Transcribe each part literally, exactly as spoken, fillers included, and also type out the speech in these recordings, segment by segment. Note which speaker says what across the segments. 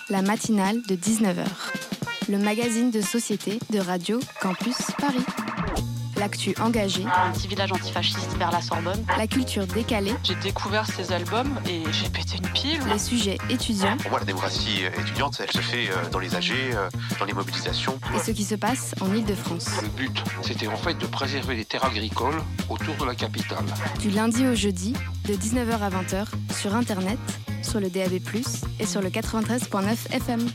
Speaker 1: La matinale de dix-neuf heures. Le magazine de société de Radio Campus Paris. L'actu engagée.
Speaker 2: Un petit village antifasciste vers la Sorbonne.
Speaker 1: La culture décalée.
Speaker 2: J'ai découvert ces albums et j'ai pété une pile.
Speaker 1: Les sujets étudiants.
Speaker 3: Pour moi, la démocratie étudiante, elle se fait dans les A G, dans les mobilisations.
Speaker 1: Et ce qui se passe en Île-de-France.
Speaker 4: Le but, c'était en fait de préserver les terres agricoles autour de la capitale.
Speaker 1: Du lundi au jeudi, de dix-neuf heures à vingt heures, sur Internet, sur le D A B plus, et sur le quatre-vingt-treize virgule neuf F M.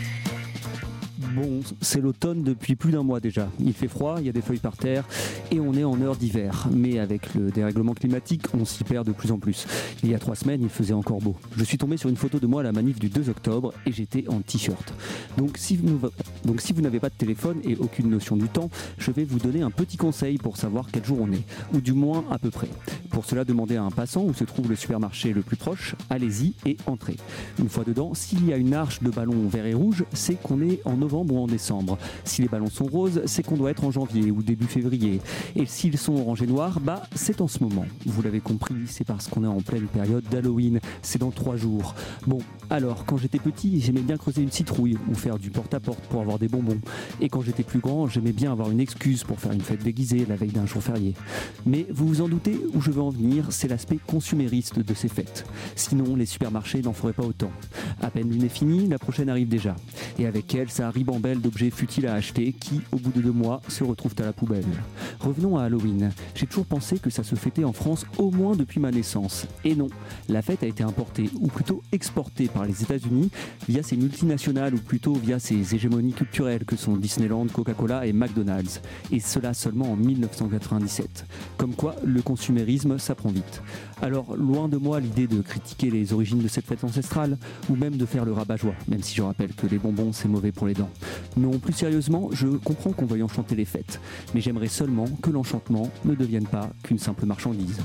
Speaker 5: Bon, c'est l'automne depuis plus d'un mois déjà. Il fait froid, il y a des feuilles par terre et on est en heure d'hiver. Mais avec le dérèglement climatique, on s'y perd de plus en plus. Il y a trois semaines, il faisait encore beau. Je suis tombé sur une photo de moi à la manif du deux octobre et j'étais en t-shirt. Donc si vous, donc si vous n'avez pas de téléphone et aucune notion du temps, je vais vous donner un petit conseil pour savoir quel jour on est, ou du moins à peu près. Pour cela, demandez à un passant où se trouve le supermarché le plus proche, allez-y et entrez. Une fois dedans, s'il y a une arche de ballons vert et rouge, c'est qu'on est en novembre ou en décembre. Si les ballons sont roses, c'est qu'on doit être en janvier ou début février. Et s'ils sont orange et noirs, bah c'est en ce moment. Vous l'avez compris, c'est parce qu'on est en pleine période d'Halloween. C'est dans trois jours. Bon, alors, quand j'étais petit, j'aimais bien creuser une citrouille ou faire du porte-à-porte pour avoir des bonbons. Et quand j'étais plus grand, j'aimais bien avoir une excuse pour faire une fête déguisée la veille d'un jour férié. Mais vous vous en doutez, où je veux en venir, c'est l'aspect consumériste de ces fêtes. Sinon, les supermarchés n'en feraient pas autant. À peine l'une est finie, la prochaine arrive déjà. Et avec elle, ça ribambelle d'objets futiles à acheter qui, au bout de deux mois, se retrouvent à la poubelle. Revenons à Halloween. J'ai toujours pensé que ça se fêtait en France au moins depuis ma naissance. Et non, la fête a été importée, ou plutôt exportée par les États-Unis via ces multinationales, ou plutôt via ces hégémonies culturelles que sont Disneyland, Coca-Cola et McDonald's. Et cela seulement en mille neuf cent quatre-vingt-dix-sept. Comme quoi, le consumérisme, ça prend vite. Alors, loin de moi l'idée de critiquer les origines de cette fête ancestrale, ou même de faire le rabat-joie, même si je rappelle que les bonbons, c'est mauvais pour les dents. Non, plus sérieusement, je comprends qu'on veuille enchanter les fêtes, mais j'aimerais seulement que l'enchantement ne devienne pas qu'une simple marchandise.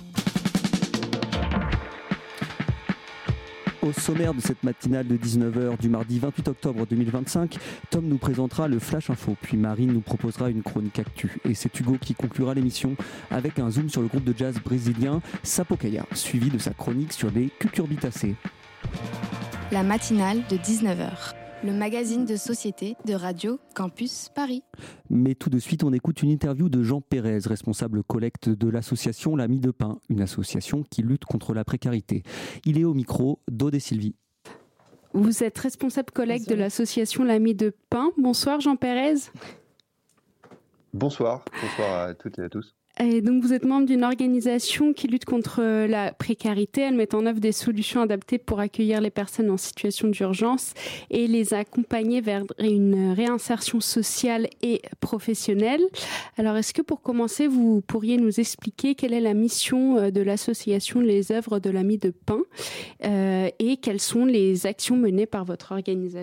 Speaker 5: Au sommaire de cette matinale de dix-neuf heures du mardi vingt-huit octobre deux mille vingt-cinq, Tom nous présentera le Flash Info, puis Marine nous proposera une chronique actu. Et c'est Hugo qui conclura l'émission avec un zoom sur le groupe de jazz brésilien Sapucaia, suivi de sa chronique sur les cucurbitacées.
Speaker 1: La matinale de dix-neuf heures. Le magazine de société de Radio Campus Paris.
Speaker 5: Mais tout de suite, on écoute une interview de Jean Pérez, responsable collecte de l'association La Mie de Pain, une association qui lutte contre la précarité. Il est au micro d'Aude et Sylvie.
Speaker 6: Vous êtes responsable collecte de l'association La Mie de Pain. Bonsoir Jean Pérez.
Speaker 7: Bonsoir, bonsoir à toutes et à tous.
Speaker 6: Et donc vous êtes membre d'une organisation qui lutte contre la précarité. Elle met en œuvre des solutions adaptées pour accueillir les personnes en situation d'urgence et les accompagner vers une réinsertion sociale et professionnelle. Alors est-ce que pour commencer, vous pourriez nous expliquer quelle est la mission de l'association Les Œuvres de la Mie de Pain euh, et quelles sont les actions menées par votre organisation ?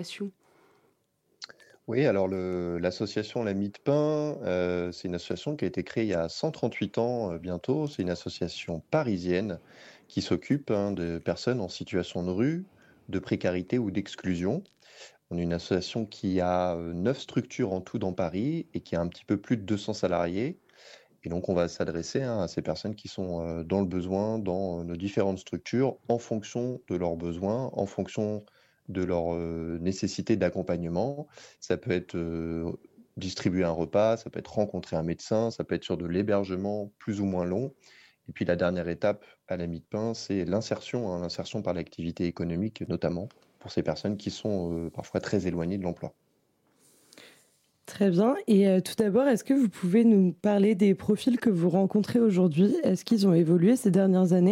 Speaker 7: Oui, alors le, l'association La Mie de Pain, euh, c'est une association qui a été créée il y a cent trente-huit ans euh, bientôt. C'est une association parisienne qui s'occupe hein, de personnes en situation de rue, de précarité ou d'exclusion. On est une association qui a euh, neuf structures en tout dans Paris et qui a un petit peu plus de deux cents salariés. Et donc on va s'adresser hein, à ces personnes qui sont euh, dans le besoin, dans euh, nos différentes structures, en fonction de leurs besoins, en fonction de leur euh, nécessité d'accompagnement. Ça peut être euh, distribuer un repas, ça peut être rencontrer un médecin, ça peut être sur de l'hébergement plus ou moins long. Et puis la dernière étape à La Mie de Pain, c'est l'insertion, hein, l'insertion par l'activité économique, notamment pour ces personnes qui sont euh, parfois très éloignées de l'emploi.
Speaker 8: Très bien. Et euh, tout d'abord, est-ce que vous pouvez nous parler des profils que vous rencontrez aujourd'hui ? Est-ce qu'ils ont évolué ces dernières années ?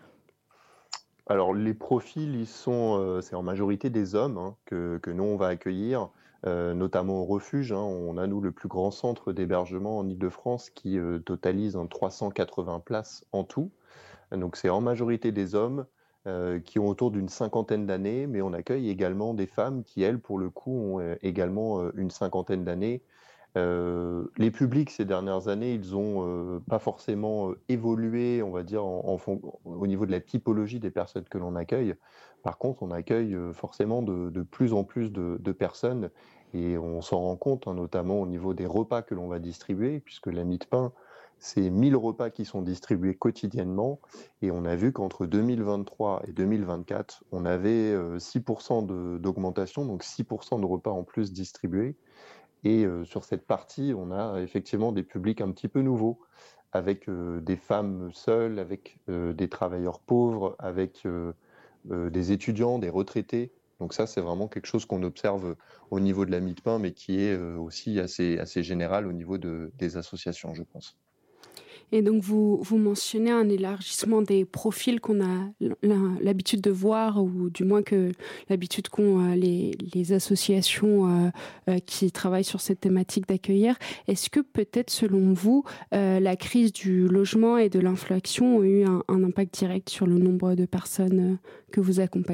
Speaker 7: Alors les profils, ils sont, euh, c'est en majorité des hommes hein, que, que nous on va accueillir, euh, notamment au refuge. Hein. On a nous le plus grand centre d'hébergement en Île-de-France qui euh, totalise hein, trois cent quatre-vingts places en tout. Donc c'est en majorité des hommes euh, qui ont autour d'une cinquantaine d'années, mais on accueille également des femmes qui elles pour le coup ont euh, également euh, une cinquantaine d'années. Euh, les publics ces dernières années, ils ont euh, pas forcément euh, évolué, on va dire, en, en fond, au niveau de la typologie des personnes que l'on accueille. Par contre, on accueille euh, forcément de, de plus en plus de, de personnes et on s'en rend compte, hein, notamment au niveau des repas que l'on va distribuer, puisque La Mie de Pain, c'est mille repas qui sont distribués quotidiennement et on a vu qu'entre deux mille vingt-trois et deux mille vingt-quatre, on avait euh, six pour cent de, d'augmentation, donc six pour cent de repas en plus distribués. Et euh, sur cette partie, on a effectivement des publics un petit peu nouveaux, avec euh, des femmes seules, avec euh, des travailleurs pauvres, avec euh, euh, des étudiants, des retraités. Donc ça, c'est vraiment quelque chose qu'on observe au niveau de la Mie-de-Pain, mais qui est euh, aussi assez, assez général au niveau de, des associations, je pense.
Speaker 6: Et donc, vous, vous mentionnez un élargissement des profils qu'on a l'habitude de voir, ou du moins que l'habitude qu'ont les, les associations euh, qui travaillent sur cette thématique d'accueillir. Est-ce que peut-être, selon vous, euh, la crise du logement et de l'inflation ont eu un, un impact direct sur le nombre de personnes que vous accompagnez ?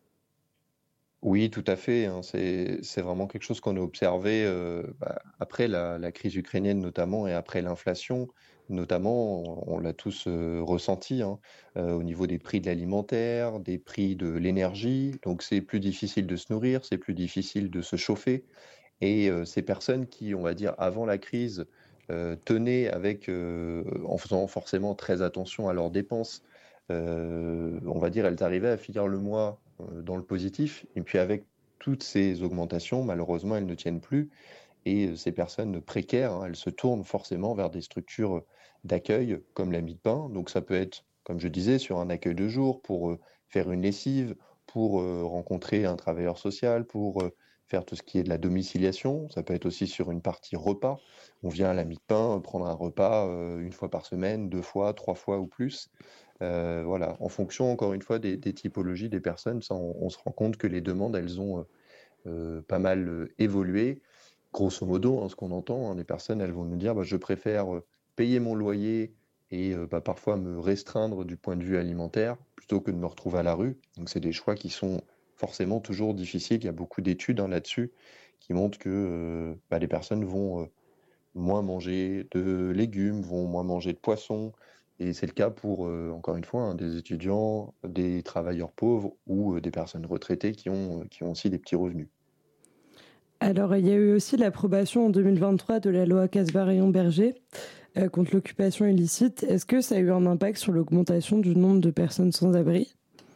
Speaker 7: Oui, tout à fait. Hein. C'est, c'est vraiment quelque chose qu'on a observé euh, bah, après la, la crise ukrainienne notamment et après l'inflation. Notamment, on, on l'a tous euh, ressenti hein, euh, au niveau des prix de l'alimentaire, des prix de l'énergie. Donc c'est plus difficile de se nourrir, c'est plus difficile de se chauffer. Et euh, ces personnes qui, on va dire, avant la crise, euh, tenaient avec, euh, en faisant forcément très attention à leurs dépenses, euh, on va dire, elles arrivaient à finir le mois euh, dans le positif. Et puis avec toutes ces augmentations, malheureusement, elles ne tiennent plus. Et euh, ces personnes précaires, hein, elles se tournent forcément vers des structures d'accueil comme la Mie-de-Pain. Donc ça peut être, comme je disais, sur un accueil de jour pour euh, faire une lessive, pour euh, rencontrer un travailleur social, pour euh, faire tout ce qui est de la domiciliation. Ça peut être aussi sur une partie repas. On vient à la Mie-de-Pain prendre un repas euh, une fois par semaine, deux fois, trois fois ou plus. Euh, voilà, en fonction, encore une fois, des, des typologies des personnes, ça, on, on se rend compte que les demandes, elles ont euh, pas mal euh, évolué. Grosso modo, hein, ce qu'on entend, hein, les personnes, elles vont nous dire bah, je préfère euh, payer mon loyer et euh, bah, parfois me restreindre du point de vue alimentaire plutôt que de me retrouver à la rue. Donc, c'est des choix qui sont forcément toujours difficiles. Il y a beaucoup d'études hein, là-dessus qui montrent que euh, bah, les personnes vont euh, moins manger de légumes, vont moins manger de poissons. Et c'est le cas pour, euh, encore une fois, hein, des étudiants, des travailleurs pauvres ou euh, des personnes retraitées qui ont, euh, qui ont aussi des petits revenus.
Speaker 8: Alors, il y a eu aussi l'approbation en deux mille vingt-trois de la loi Casbarian-Berger euh, contre l'occupation illicite. Est-ce que ça a eu un impact sur l'augmentation du nombre de personnes sans abri ?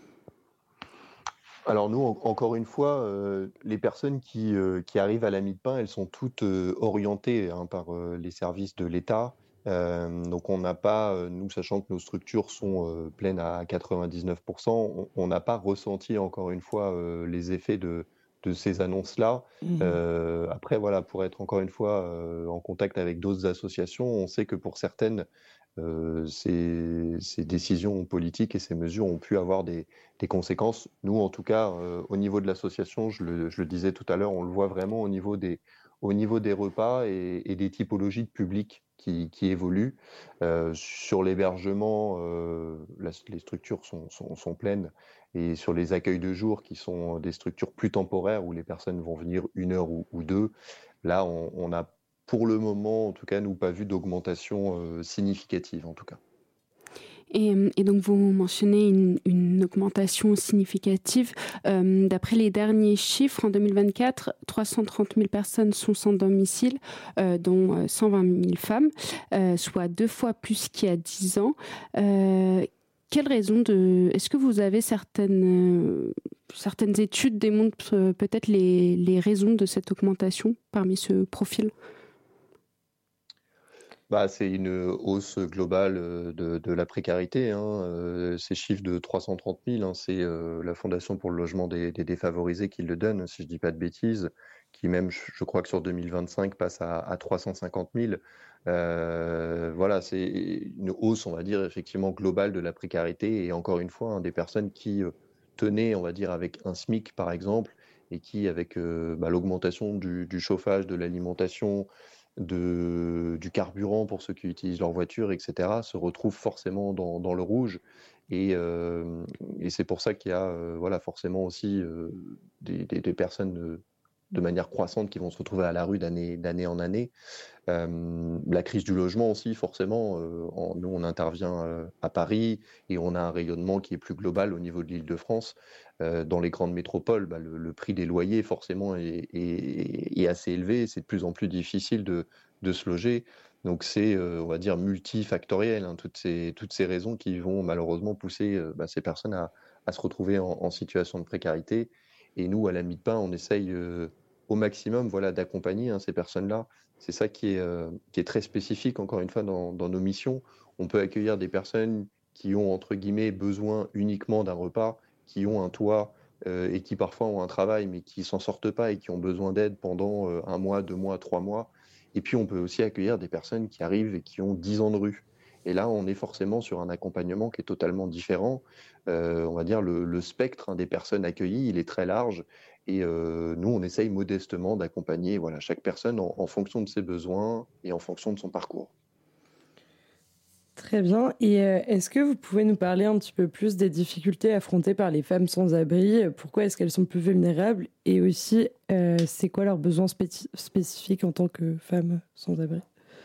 Speaker 7: Alors nous, en- encore une fois, euh, les personnes qui, euh, qui arrivent à la Mie-de-Pain, elles sont toutes euh, orientées hein, par euh, les services de l'État. Euh, donc on n'a pas, euh, nous sachant que nos structures sont euh, pleines à quatre-vingt-dix-neuf pour cent, on on n'a pas ressenti encore une fois euh, les effets de, de ces annonces-là.
Speaker 8: Mmh.
Speaker 7: Euh, après, voilà, pour être encore une fois euh, en contact avec d'autres associations, on sait que pour certaines, euh, ces, ces décisions politiques et ces mesures ont pu avoir des, des conséquences. Nous, en tout cas, euh, au niveau de l'association, je le, je le disais tout à l'heure, on le voit vraiment au niveau des, au niveau des repas et, et des typologies de public qui, qui évoluent. Euh, sur l'hébergement, euh, la- les structures sont, sont, sont pleines. Et sur les accueils de jour, qui sont des structures plus temporaires, où les personnes vont venir une heure ou, ou deux, là, on, on a pour le moment, en tout cas, nous, pas vu d'augmentation euh, significative, en tout cas.
Speaker 6: Et, et donc, vous mentionnez une, une augmentation significative. Euh, d'après les derniers chiffres, en deux mille vingt-quatre, trois cent trente mille personnes sont sans domicile, euh, dont cent vingt mille femmes, euh, soit deux fois plus qu'il y a dix ans. Euh, quelle raison de... Est-ce que vous avez certaines, euh, certaines études démontrent euh, peut-être les, les raisons de cette augmentation parmi ce profil ?
Speaker 7: Bah, c'est une hausse globale euh, de, de la précarité. Hein. Euh, ces chiffres de trois cent trente mille, hein, c'est euh, la Fondation pour le logement des, des défavorisés qui le donne, si je dis pas de bêtises, qui même, je je crois que sur deux mille vingt-cinq, passe à, à trois cent cinquante mille. Euh, voilà, c'est une hausse, on va dire, effectivement globale de la précarité. Et encore une fois, hein, des personnes qui euh, tenaient, on va dire, avec un SMIC, par exemple, et qui, avec euh, bah, l'augmentation du, du chauffage, de l'alimentation, de, du carburant pour ceux qui utilisent leur voiture, et cetera, se retrouvent forcément dans, dans le rouge. Et, euh, et c'est pour ça qu'il y a euh, voilà, forcément aussi euh, des, des, des personnes euh, de manière croissante qui vont se retrouver à la rue d'année, d'année en année. Euh, la crise du logement aussi, forcément. Euh, en, nous, on intervient euh, à Paris et on a un rayonnement qui est plus global au niveau de l'Île-de-France. Euh, dans les grandes métropoles, bah, le, le prix des loyers, forcément, est, est, est assez élevé. C'est de plus en plus difficile de, de se loger. Donc, c'est, euh, on va dire, multifactoriel, hein, toutes, ces, toutes ces raisons qui vont malheureusement pousser euh, bah, ces personnes à, à se retrouver en, en situation de précarité. Et nous, à la Mie de Pain, on essaye euh, au maximum voilà, d'accompagner hein, ces personnes-là. C'est ça qui est, euh, qui est très spécifique, encore une fois, dans, dans nos missions. On peut accueillir des personnes qui ont, entre guillemets, besoin uniquement d'un repas, qui ont un toit euh, et qui parfois ont un travail, mais qui ne s'en sortent pas et qui ont besoin d'aide pendant euh, un mois, deux mois, trois mois. Et puis, on peut aussi accueillir des personnes qui arrivent et qui ont dix ans de rue. Et là, on est forcément sur un accompagnement qui est totalement différent. Euh, on va dire le, le spectre hein, des personnes accueillies, il est très large. Et euh, nous, on essaye modestement d'accompagner voilà, chaque personne en, en fonction de ses besoins et en fonction de son parcours.
Speaker 8: Très bien. Et euh, est-ce que vous pouvez nous parler un petit peu plus des difficultés affrontées par les femmes sans-abri ? Pourquoi est-ce qu'elles sont plus vulnérables ? Et aussi, euh, c'est quoi leurs besoins spécif- spécifiques en tant que femmes sans-abri ?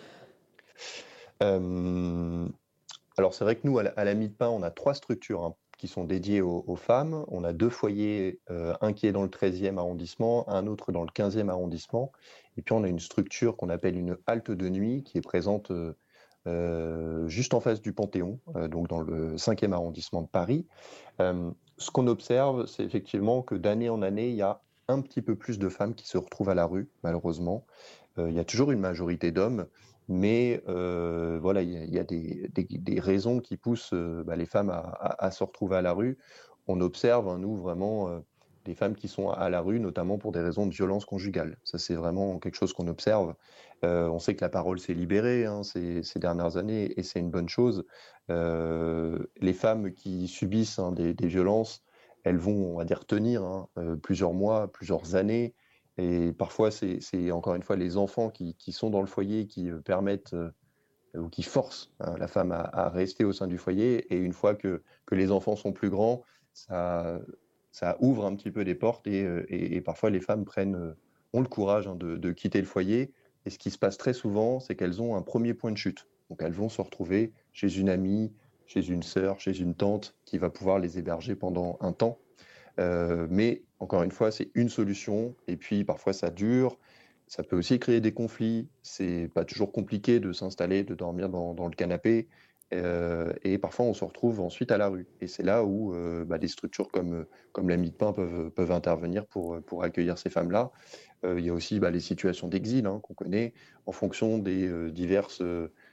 Speaker 7: euh, Alors, c'est vrai que nous, à la, à la Mie de Pain, on a trois structures hein, qui sont dédiées aux, aux femmes. On a deux foyers, euh, un qui est dans le treizième arrondissement, un autre dans le quinzième arrondissement. Et puis, on a une structure qu'on appelle une halte de nuit qui est présente euh, euh, juste en face du Panthéon, euh, donc dans le cinquième arrondissement de Paris. Euh, ce qu'on observe, c'est effectivement que d'année en année, il y a un petit peu plus de femmes qui se retrouvent à la rue, malheureusement. Euh, il y a toujours une majorité d'hommes, mais euh, voilà, il y a, il y a des, des, des raisons qui poussent euh, bah, les femmes à, à, à se retrouver à la rue. On observe, hein, nous, vraiment, euh, des femmes qui sont à la rue, notamment pour des raisons de violence conjugale. Ça, c'est vraiment quelque chose qu'on observe. Euh, on sait que la parole s'est libérée hein, ces, ces dernières années, et c'est une bonne chose. Euh, les femmes qui subissent hein, des, des violences, elles vont, on va dire, tenir hein, euh, plusieurs mois, plusieurs années. Et parfois, c'est, c'est encore une fois les enfants qui, qui sont dans le foyer qui euh, permettent euh, ou qui forcent hein, la femme à, à rester au sein du foyer. Et une fois que, que les enfants sont plus grands, ça, ça ouvre un petit peu des portes et, et, et parfois les femmes prennent, euh, ont le courage hein, de, de quitter le foyer. Et ce qui se passe très souvent, c'est qu'elles ont un premier point de chute. Donc elles vont se retrouver chez une amie, chez une sœur, chez une tante qui va pouvoir les héberger pendant un temps. Euh, mais encore une fois, c'est une solution, et puis parfois ça dure, ça peut aussi créer des conflits, c'est pas toujours compliqué de s'installer, de dormir dans, dans le canapé, euh, et parfois on se retrouve ensuite à la rue. Et c'est là où euh, bah, des structures comme, comme la Mie de Pain peuvent, peuvent intervenir pour, pour accueillir ces femmes-là. Euh, il y a aussi bah, les situations d'exil hein, qu'on connaît en fonction des euh, diverses...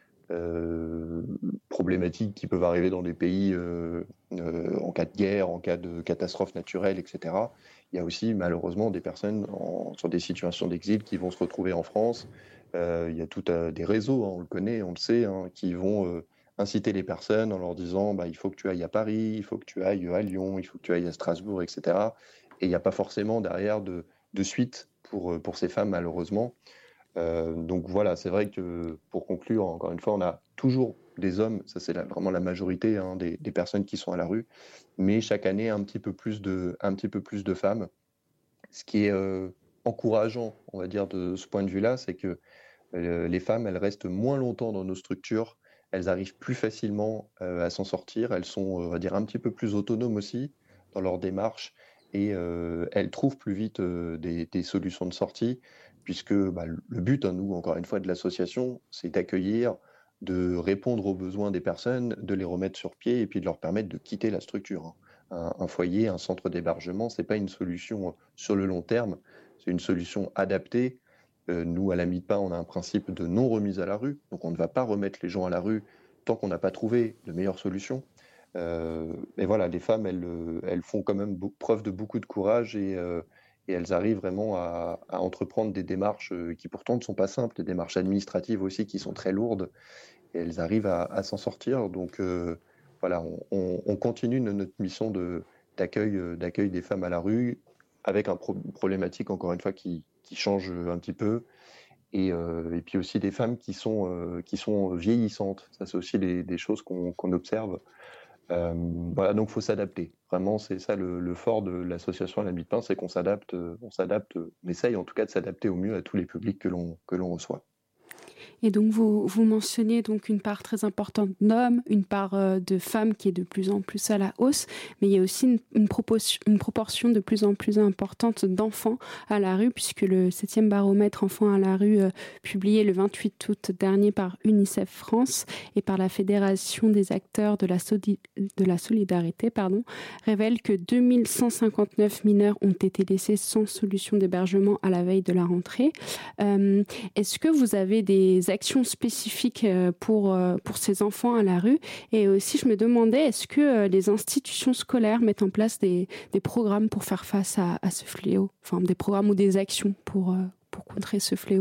Speaker 7: Euh, problématiques qui peuvent arriver dans des pays euh, euh, en cas de guerre, en cas de catastrophe naturelle, et cetera. Il y a aussi malheureusement des personnes en, sur des situations d'exil qui vont se retrouver en France. Euh, il y a tout euh, des réseaux, hein, on le connaît, on le sait, hein, qui vont euh, inciter les personnes en leur disant bah, il faut que tu ailles à Paris, il faut que tu ailles à Lyon, il faut que tu ailles à Strasbourg, et cetera. Et il n'y a pas forcément derrière de, de suite pour, pour ces femmes malheureusement. Euh, donc voilà, c'est vrai que pour conclure, encore une fois, on a toujours des hommes, ça c'est la, vraiment la majorité hein, des, des personnes qui sont à la rue, mais chaque année un petit peu plus de, un petit peu plus de femmes. Ce qui est euh, encourageant, on va dire, de ce point de vue-là, c'est que euh, les femmes, elles restent moins longtemps dans nos structures, elles arrivent plus facilement euh, à s'en sortir, elles sont, on va dire, un petit peu plus autonomes aussi dans leur démarche, et euh, elles trouvent plus vite euh, des, des solutions de sortie, puisque bah, le but, hein, nous, encore une fois, de l'association, c'est d'accueillir, de répondre aux besoins des personnes, de les remettre sur pied et puis de leur permettre de quitter la structure. Un, un foyer, un centre d'hébergement, ce n'est pas une solution sur le long terme, c'est une solution adaptée. Euh, nous, à la Mie de Pain, on a un principe de non-remise à la rue, donc on ne va pas remettre les gens à la rue tant qu'on n'a pas trouvé de meilleure solution. Euh, et voilà, les femmes, elles, elles font quand même preuve de beaucoup de courage et euh, et elles arrivent vraiment à, à entreprendre des démarches qui pourtant ne sont pas simples, des démarches administratives aussi qui sont très lourdes, et elles arrivent à, à s'en sortir. Donc euh, voilà, on, on, on continue notre mission de, d'accueil, d'accueil des femmes à la rue, avec un pro- problématique, encore une fois, qui, qui change un petit peu, et, euh, et puis aussi des femmes qui sont, euh, qui sont vieillissantes. Ça, c'est aussi des, des choses qu'on, qu'on observe. Euh, voilà, donc il faut s'adapter. Vraiment, c'est ça le, le fort de l'association La Mie-de-Pain, c'est qu'on s'adapte, on s'adapte, on essaye en tout cas de s'adapter au mieux à tous les publics que l'on, que l'on reçoit.
Speaker 6: Et donc, vous, vous mentionnez donc une part très importante d'hommes, une part euh, de femmes qui est de plus en plus à la hausse, mais il y a aussi une, une, proportion, une proportion de plus en plus importante d'enfants à la rue, puisque le septième baromètre Enfants à la rue, euh, publié le vingt-huit août dernier par UNICEF France et par la Fédération des acteurs de la, soli- de la solidarité, pardon, révèle que deux mille cent cinquante-neuf mineurs ont été laissés sans solution d'hébergement à la veille de la rentrée. Euh, est-ce que vous avez des actions spécifiques pour, pour ces enfants à la rue? Et aussi, je me demandais, est-ce que les institutions scolaires mettent en place des, des programmes pour faire face à, à ce fléau? Enfin, des programmes ou des actions pour, pour contrer ce fléau?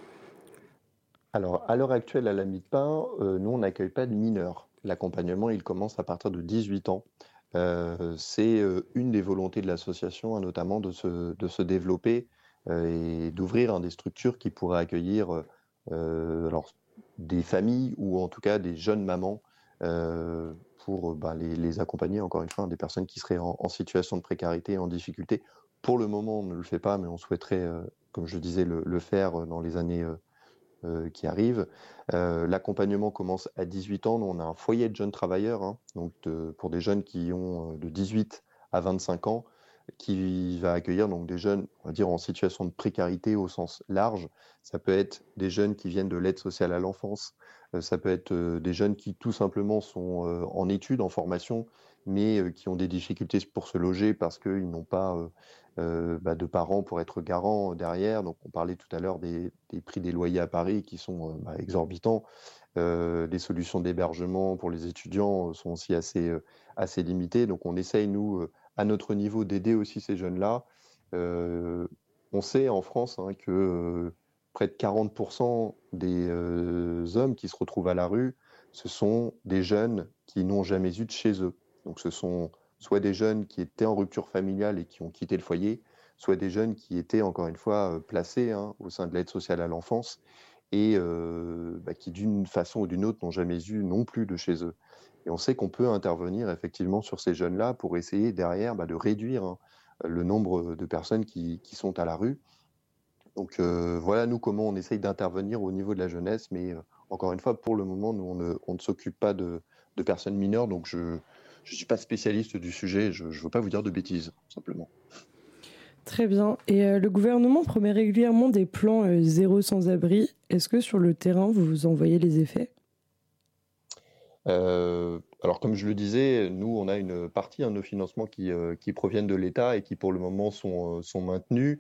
Speaker 7: Alors, à l'heure actuelle, à la Mie-de-Pain, euh, nous, on n'accueille pas de mineurs. L'accompagnement, il commence à partir de dix-huit ans. Euh, c'est euh, une des volontés de l'association, hein, notamment de se, de se développer euh, et d'ouvrir hein, des structures qui pourraient accueillir Euh, alors, des familles ou en tout cas des jeunes mamans euh, pour bah, les, les accompagner, encore une fois, des personnes qui seraient en, en situation de précarité, en difficulté. Pour le moment, on ne le fait pas, mais on souhaiterait, euh, comme je disais, le, le faire dans les années euh, euh, qui arrivent. Euh, l'accompagnement commence à dix-huit ans. Nous, on a un foyer de jeunes travailleurs, hein, donc de, pour des jeunes qui ont de dix-huit à vingt-cinq ans, qui va accueillir donc des jeunes, on va dire, en situation de précarité au sens large. Ça peut être des jeunes qui viennent de l'aide sociale à l'enfance, euh, ça peut être euh, des jeunes qui tout simplement sont euh, en études, en formation, mais euh, qui ont des difficultés pour se loger parce qu'ils n'ont pas euh, euh, bah, de parents pour être garants derrière. Donc on parlait tout à l'heure des, des prix des loyers à Paris qui sont euh, bah, exorbitants. Euh, les solutions d'hébergement pour les étudiants sont aussi assez, euh, assez limitées. Donc on essaye, nous, euh, à notre niveau, d'aider aussi ces jeunes-là. Euh, on sait en France hein, que euh, près de quarante pour cent des euh, hommes qui se retrouvent à la rue, ce sont des jeunes qui n'ont jamais eu de chez eux. Donc ce sont soit des jeunes qui étaient en rupture familiale et qui ont quitté le foyer, soit des jeunes qui étaient, encore une fois, placés hein, au sein de l'aide sociale à l'enfance et euh, bah, qui, d'une façon ou d'une autre, n'ont jamais eu non plus de chez eux. Et on sait qu'on peut intervenir effectivement sur ces jeunes-là pour essayer derrière bah, de réduire hein, le nombre de personnes qui, qui sont à la rue. Donc euh, voilà, nous, comment on essaye d'intervenir au niveau de la jeunesse. Mais euh, encore une fois, pour le moment, nous, on ne, on ne s'occupe pas de, de personnes mineures. Donc je ne suis pas spécialiste du sujet. Je ne veux pas vous dire de bêtises, simplement.
Speaker 8: Très bien. Et euh, le gouvernement promet régulièrement des plans euh, zéro sans-abri. Est-ce que sur le terrain, vous en voyez les effets ?
Speaker 7: Euh, alors comme je le disais, nous on a une partie de hein, nos financements qui, euh, qui proviennent de l'État et qui pour le moment sont, euh, sont maintenus.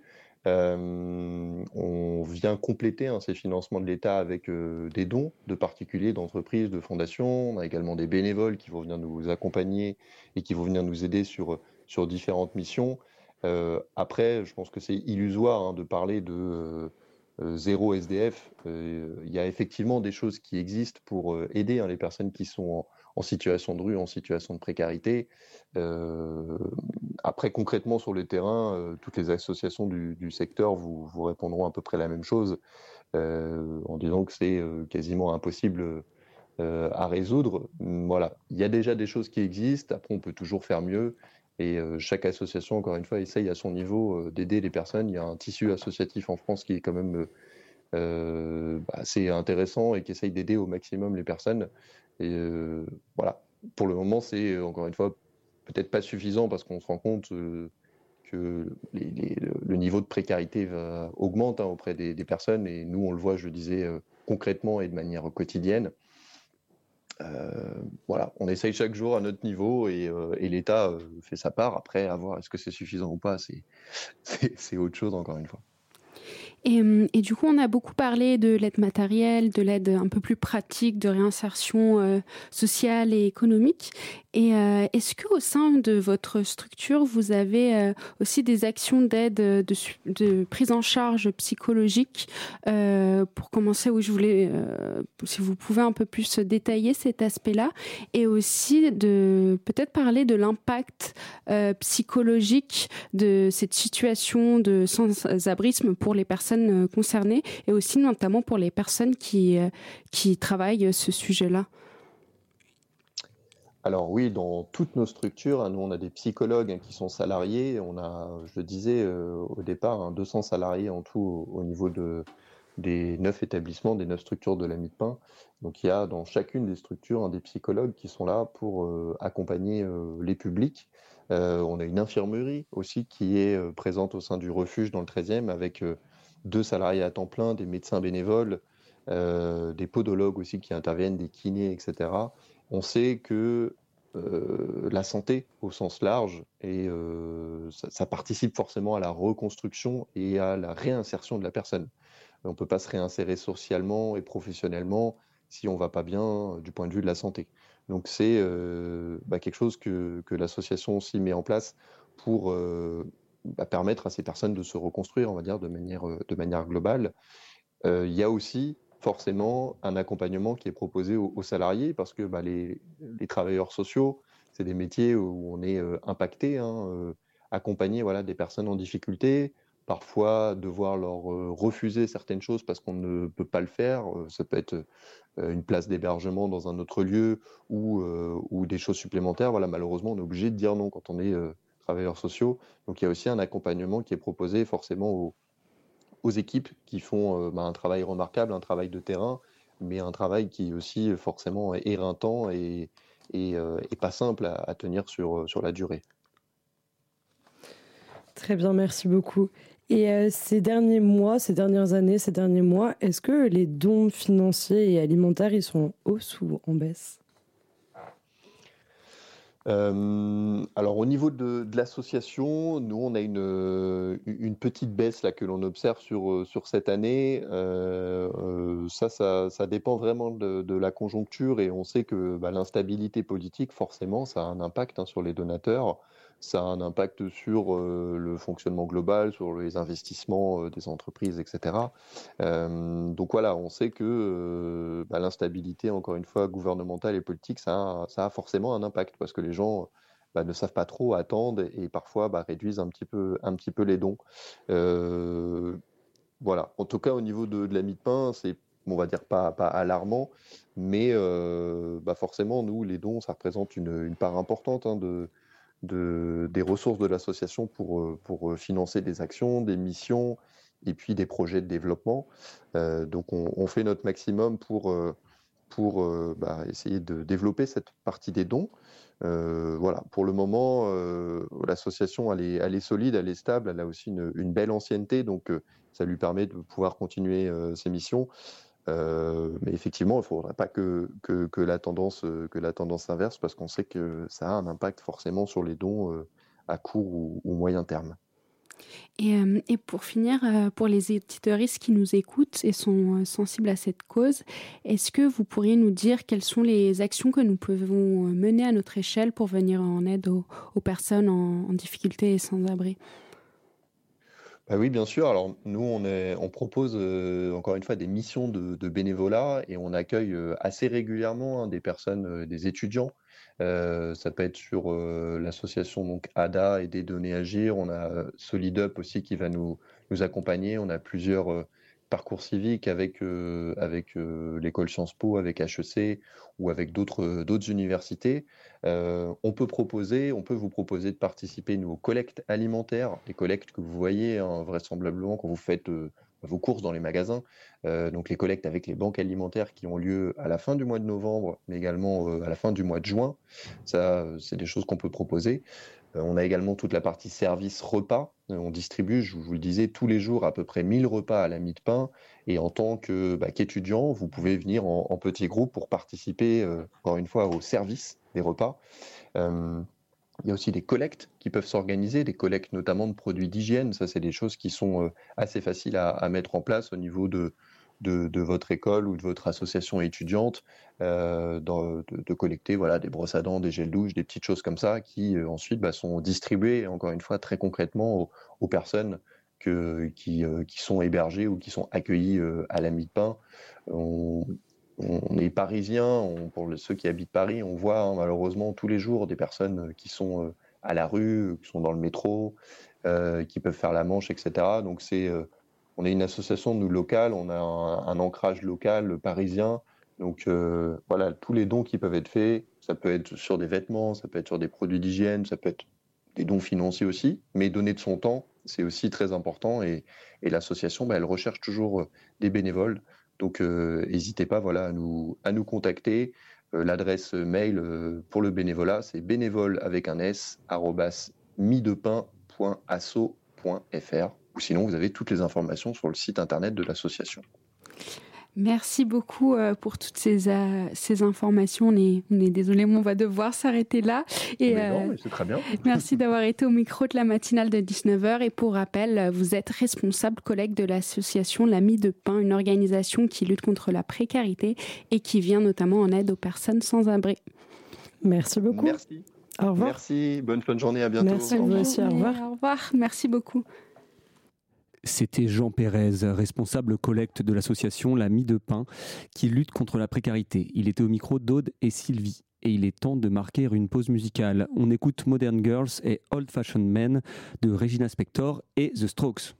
Speaker 7: Euh, on vient compléter hein, ces financements de l'État avec euh, des dons de particuliers, d'entreprises, de fondations. On a également des bénévoles qui vont venir nous accompagner et qui vont venir nous aider sur, sur différentes missions. Euh, après, je pense que c'est illusoire hein, de parler de... Euh, Euh, zéro S D F, euh, il y a effectivement des choses qui existent pour euh, aider hein, les personnes qui sont en, en situation de rue, en situation de précarité. Euh, après, concrètement, sur le terrain, euh, toutes les associations du, du secteur vous, vous répondront à peu près la même chose, euh, en disant que c'est euh, quasiment impossible euh, à résoudre. Voilà, il y a déjà des choses qui existent, après on peut toujours faire mieux. Et euh, chaque association, encore une fois, essaye à son niveau euh, d'aider les personnes. Il y a un tissu associatif en France qui est quand même euh, assez intéressant et qui essaye d'aider au maximum les personnes. Et euh, voilà, pour le moment, c'est encore une fois peut-être pas suffisant parce qu'on se rend compte euh, que les, les, le niveau de précarité va, augmente hein, auprès des, des personnes. Et nous, on le voit, je le disais, euh, concrètement et de manière quotidienne. Euh, voilà, on essaye chaque jour à notre niveau et, euh, et l'État euh, fait sa part. Après, à voir est-ce que c'est suffisant ou pas, c'est, c'est, c'est autre chose encore une fois.
Speaker 6: Et, et du coup, on a beaucoup parlé de l'aide matérielle, de l'aide un peu plus pratique, de réinsertion euh, sociale et économique. Et euh, est-ce qu'au sein de votre structure, vous avez euh, aussi des actions d'aide, de, de prise en charge psychologique euh, pour commencer, oui, je voulais, euh, si vous pouvez un peu plus détailler cet aspect-là, et aussi de peut-être parler de l'impact euh, psychologique de cette situation de sans-abrisme pour les personnes concernées, et aussi notamment pour les personnes qui, qui travaillent ce sujet-là.
Speaker 7: Alors oui, dans toutes nos structures, hein, nous on a des psychologues hein, qui sont salariés. On a, je le disais euh, au départ, hein, deux cents salariés en tout au, au niveau de, des neuf établissements, des neuf structures de la Mie-de-Pain. Donc il y a dans chacune des structures hein, des psychologues qui sont là pour euh, accompagner euh, les publics. Euh, on a une infirmerie aussi qui est euh, présente au sein du refuge dans le treizième avec euh, deux salariés à temps plein, des médecins bénévoles, euh, des podologues aussi qui interviennent, des kinés, et cetera. On sait que euh, la santé au sens large, et euh, ça, ça participe forcément à la reconstruction et à la réinsertion de la personne. On ne peut pas se réinsérer socialement et professionnellement si on ne va pas bien euh, du point de vue de la santé. Donc c'est euh, bah, quelque chose que, que l'association aussi met en place pour euh, bah, permettre à ces personnes de se reconstruire, on va dire, de manière, de manière globale. Euh, il y a aussi forcément un accompagnement qui est proposé aux, aux salariés parce que bah, les, les travailleurs sociaux, c'est des métiers où on est euh, impacté, hein, euh, accompagner voilà, des personnes en difficulté, parfois devoir leur euh, refuser certaines choses parce qu'on ne peut pas le faire. Euh, ça peut être euh, une place d'hébergement dans un autre lieu ou, euh, ou des choses supplémentaires. Voilà, malheureusement, on est obligé de dire non quand on est euh, travailleurs sociaux. Donc il y a aussi un accompagnement qui est proposé forcément aux aux équipes qui font euh, bah, un travail remarquable, un travail de terrain, mais un travail qui est aussi forcément éreintant et, et, euh, et pas simple à, à tenir sur, sur la durée.
Speaker 8: Très bien, merci beaucoup. Et euh, ces derniers mois, ces dernières années, ces derniers mois, est-ce que les dons financiers et alimentaires, ils sont en hausse ou en baisse ?
Speaker 7: Euh, alors au niveau de, de l'association, nous on a une, une petite baisse là que l'on observe sur, sur cette année. Euh, euh, ça, ça, ça dépend vraiment de, de la conjoncture et on sait que bah, l'instabilité politique, forcément, ça a un impact hein, sur les donateurs. Ça a un impact sur euh, le fonctionnement global, sur les investissements euh, des entreprises, et cetera. Euh, donc voilà, on sait que euh, bah, l'instabilité, encore une fois, gouvernementale et politique, ça a, ça a forcément un impact parce que les gens bah, ne savent pas trop attendre et parfois bah, réduisent un petit peu, un petit peu les dons. Euh, voilà, en tout cas au niveau de, de la Mie-de-Pain, c'est on va dire pas, pas alarmant, mais euh, bah forcément, nous, les dons, ça représente une, une part importante hein, de De, des ressources de l'association pour, pour financer des actions, des missions et puis des projets de développement. Euh, donc on, on fait notre maximum pour, pour euh, bah, essayer de développer cette partie des dons. Euh, voilà, pour le moment, euh, l'association elle est, elle est solide, elle est stable, elle a aussi une, une belle ancienneté, donc euh, ça lui permet de pouvoir continuer euh, ses missions. Euh, mais effectivement, il ne faudrait pas que, que, que, la tendance, que la tendance s'inverse parce qu'on sait que ça a un impact forcément sur les dons euh, à court ou, ou moyen terme.
Speaker 6: Et, euh, et pour finir, euh, pour les éditeuristes qui nous écoutent et sont euh, sensibles à cette cause, est-ce que vous pourriez nous dire quelles sont les actions que nous pouvons mener à notre échelle pour venir en aide aux, aux personnes en, en difficulté et sans abri ?
Speaker 7: Bah oui, bien sûr. Alors nous, on, est, on propose euh, encore une fois des missions de, de bénévolat et on accueille euh, assez régulièrement hein, des personnes, euh, des étudiants. Euh, ça peut être sur euh, l'association donc A D A, Aider, Donner, Agir. On a SolidUp aussi qui va nous, nous accompagner. On a plusieurs euh, parcours civiques avec, euh, avec euh, l'école Sciences Po, avec H E C ou avec d'autres, d'autres universités. Euh, on peut proposer, on peut vous proposer de participer nous, aux collectes alimentaires, les collectes que vous voyez hein, vraisemblablement quand vous faites euh, vos courses dans les magasins. Euh, donc les collectes avec les banques alimentaires qui ont lieu à la fin du mois de novembre, mais également euh, à la fin du mois de juin. Ça, c'est des choses qu'on peut proposer. Euh, on a également toute la partie service repas. Euh, on distribue, je vous le disais, tous les jours à peu près mille repas à la Mie-de-Pain. Et en tant que, bah, qu'étudiant, vous pouvez venir en, en petits groupes pour participer, euh, encore une fois, au service des repas. Euh, il y a aussi des collectes qui peuvent s'organiser, des collectes notamment de produits d'hygiène. Ça, c'est des choses qui sont euh, assez faciles à, à mettre en place au niveau de, de, de votre école ou de votre association étudiante, euh, dans, de, de collecter voilà, des brosses à dents, des gels douche, des petites choses comme ça qui euh, ensuite bah, sont distribuées, encore une fois, très concrètement aux, aux personnes que, qui, euh, qui sont hébergées ou qui sont accueillies euh, à la Mie-de-Pain. On, On est parisiens, on, pour ceux qui habitent Paris, on voit hein, malheureusement tous les jours des personnes qui sont euh, à la rue, qui sont dans le métro, euh, qui peuvent faire la manche, et cetera. Donc c'est, euh, on est une association nous locale, on a un, un ancrage local parisien Donc euh, voilà, tous les dons qui peuvent être faits, ça peut être sur des vêtements, ça peut être sur des produits d'hygiène, ça peut être des dons financiers aussi, mais donner de son temps, c'est aussi très important et, et l'association, bah, elle recherche toujours des bénévoles. Donc euh, n'hésitez pas voilà, à, nous, à nous contacter. Euh, l'adresse mail euh, pour le bénévolat, c'est bénévole avec un S, arrobas midepin point asso point fr. Ou sinon, vous avez toutes les informations sur le site internet de l'association.
Speaker 6: Merci beaucoup euh, pour toutes ces, euh, ces informations. On est, on est désolé, mais on va devoir s'arrêter là. Et,
Speaker 7: mais non,
Speaker 6: euh,
Speaker 7: mais c'est très bien.
Speaker 6: Merci d'avoir été au micro de la matinale de dix-neuf heures. Et pour rappel, vous êtes responsable collègue de l'association La Mie de Pain, une organisation qui lutte contre la précarité et qui vient notamment en aide aux personnes sans abri.
Speaker 8: Merci beaucoup.
Speaker 7: Merci.
Speaker 8: Au revoir.
Speaker 7: Merci. Bonne fin de journée. À bientôt.
Speaker 8: Merci à vous aussi. Au revoir.
Speaker 6: Au revoir. Merci beaucoup.
Speaker 5: C'était Jean Pérez, responsable collecte de l'association La Mie de Pain, qui lutte contre la précarité. Il était au micro d'Aude et Sylvie. Et il est temps de marquer une pause musicale. On écoute Modern Girls et Old Fashioned Men de Regina Spektor et The Strokes.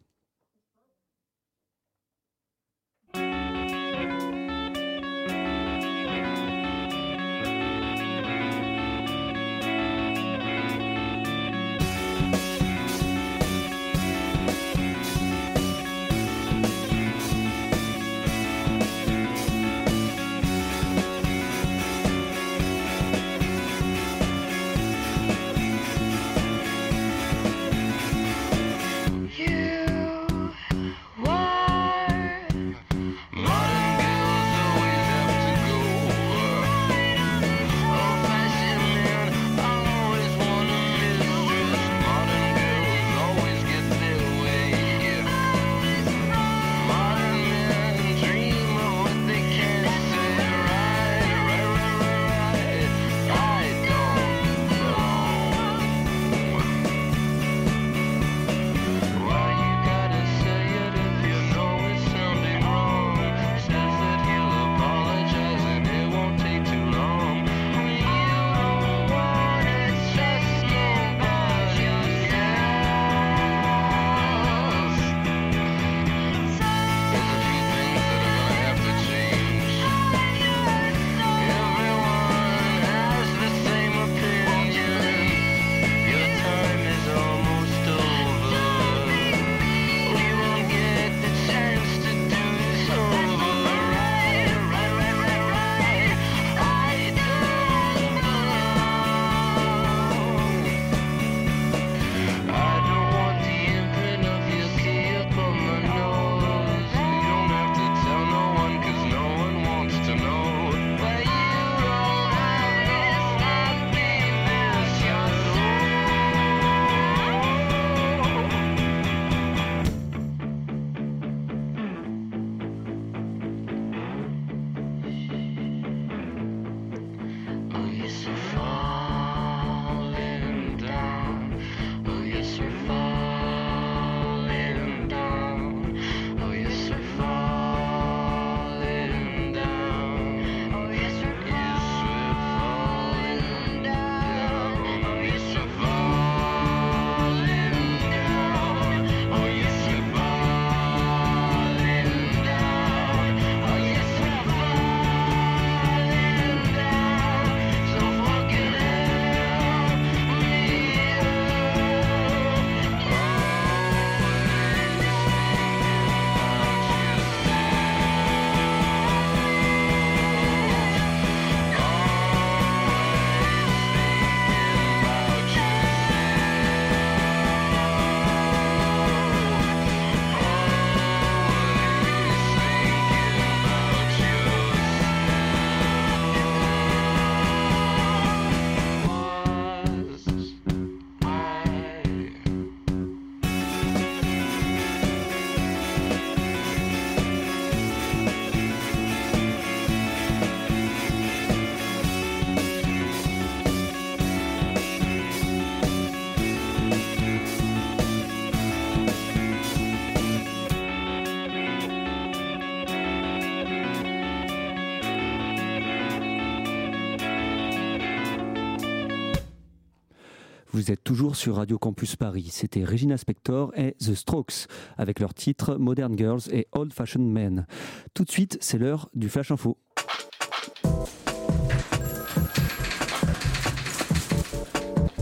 Speaker 5: Vous êtes toujours sur Radio Campus Paris. C'était Regina Spektor et The Strokes avec leur titre Modern Girls et Old Fashioned Men. Tout de suite, c'est l'heure du Flash Info.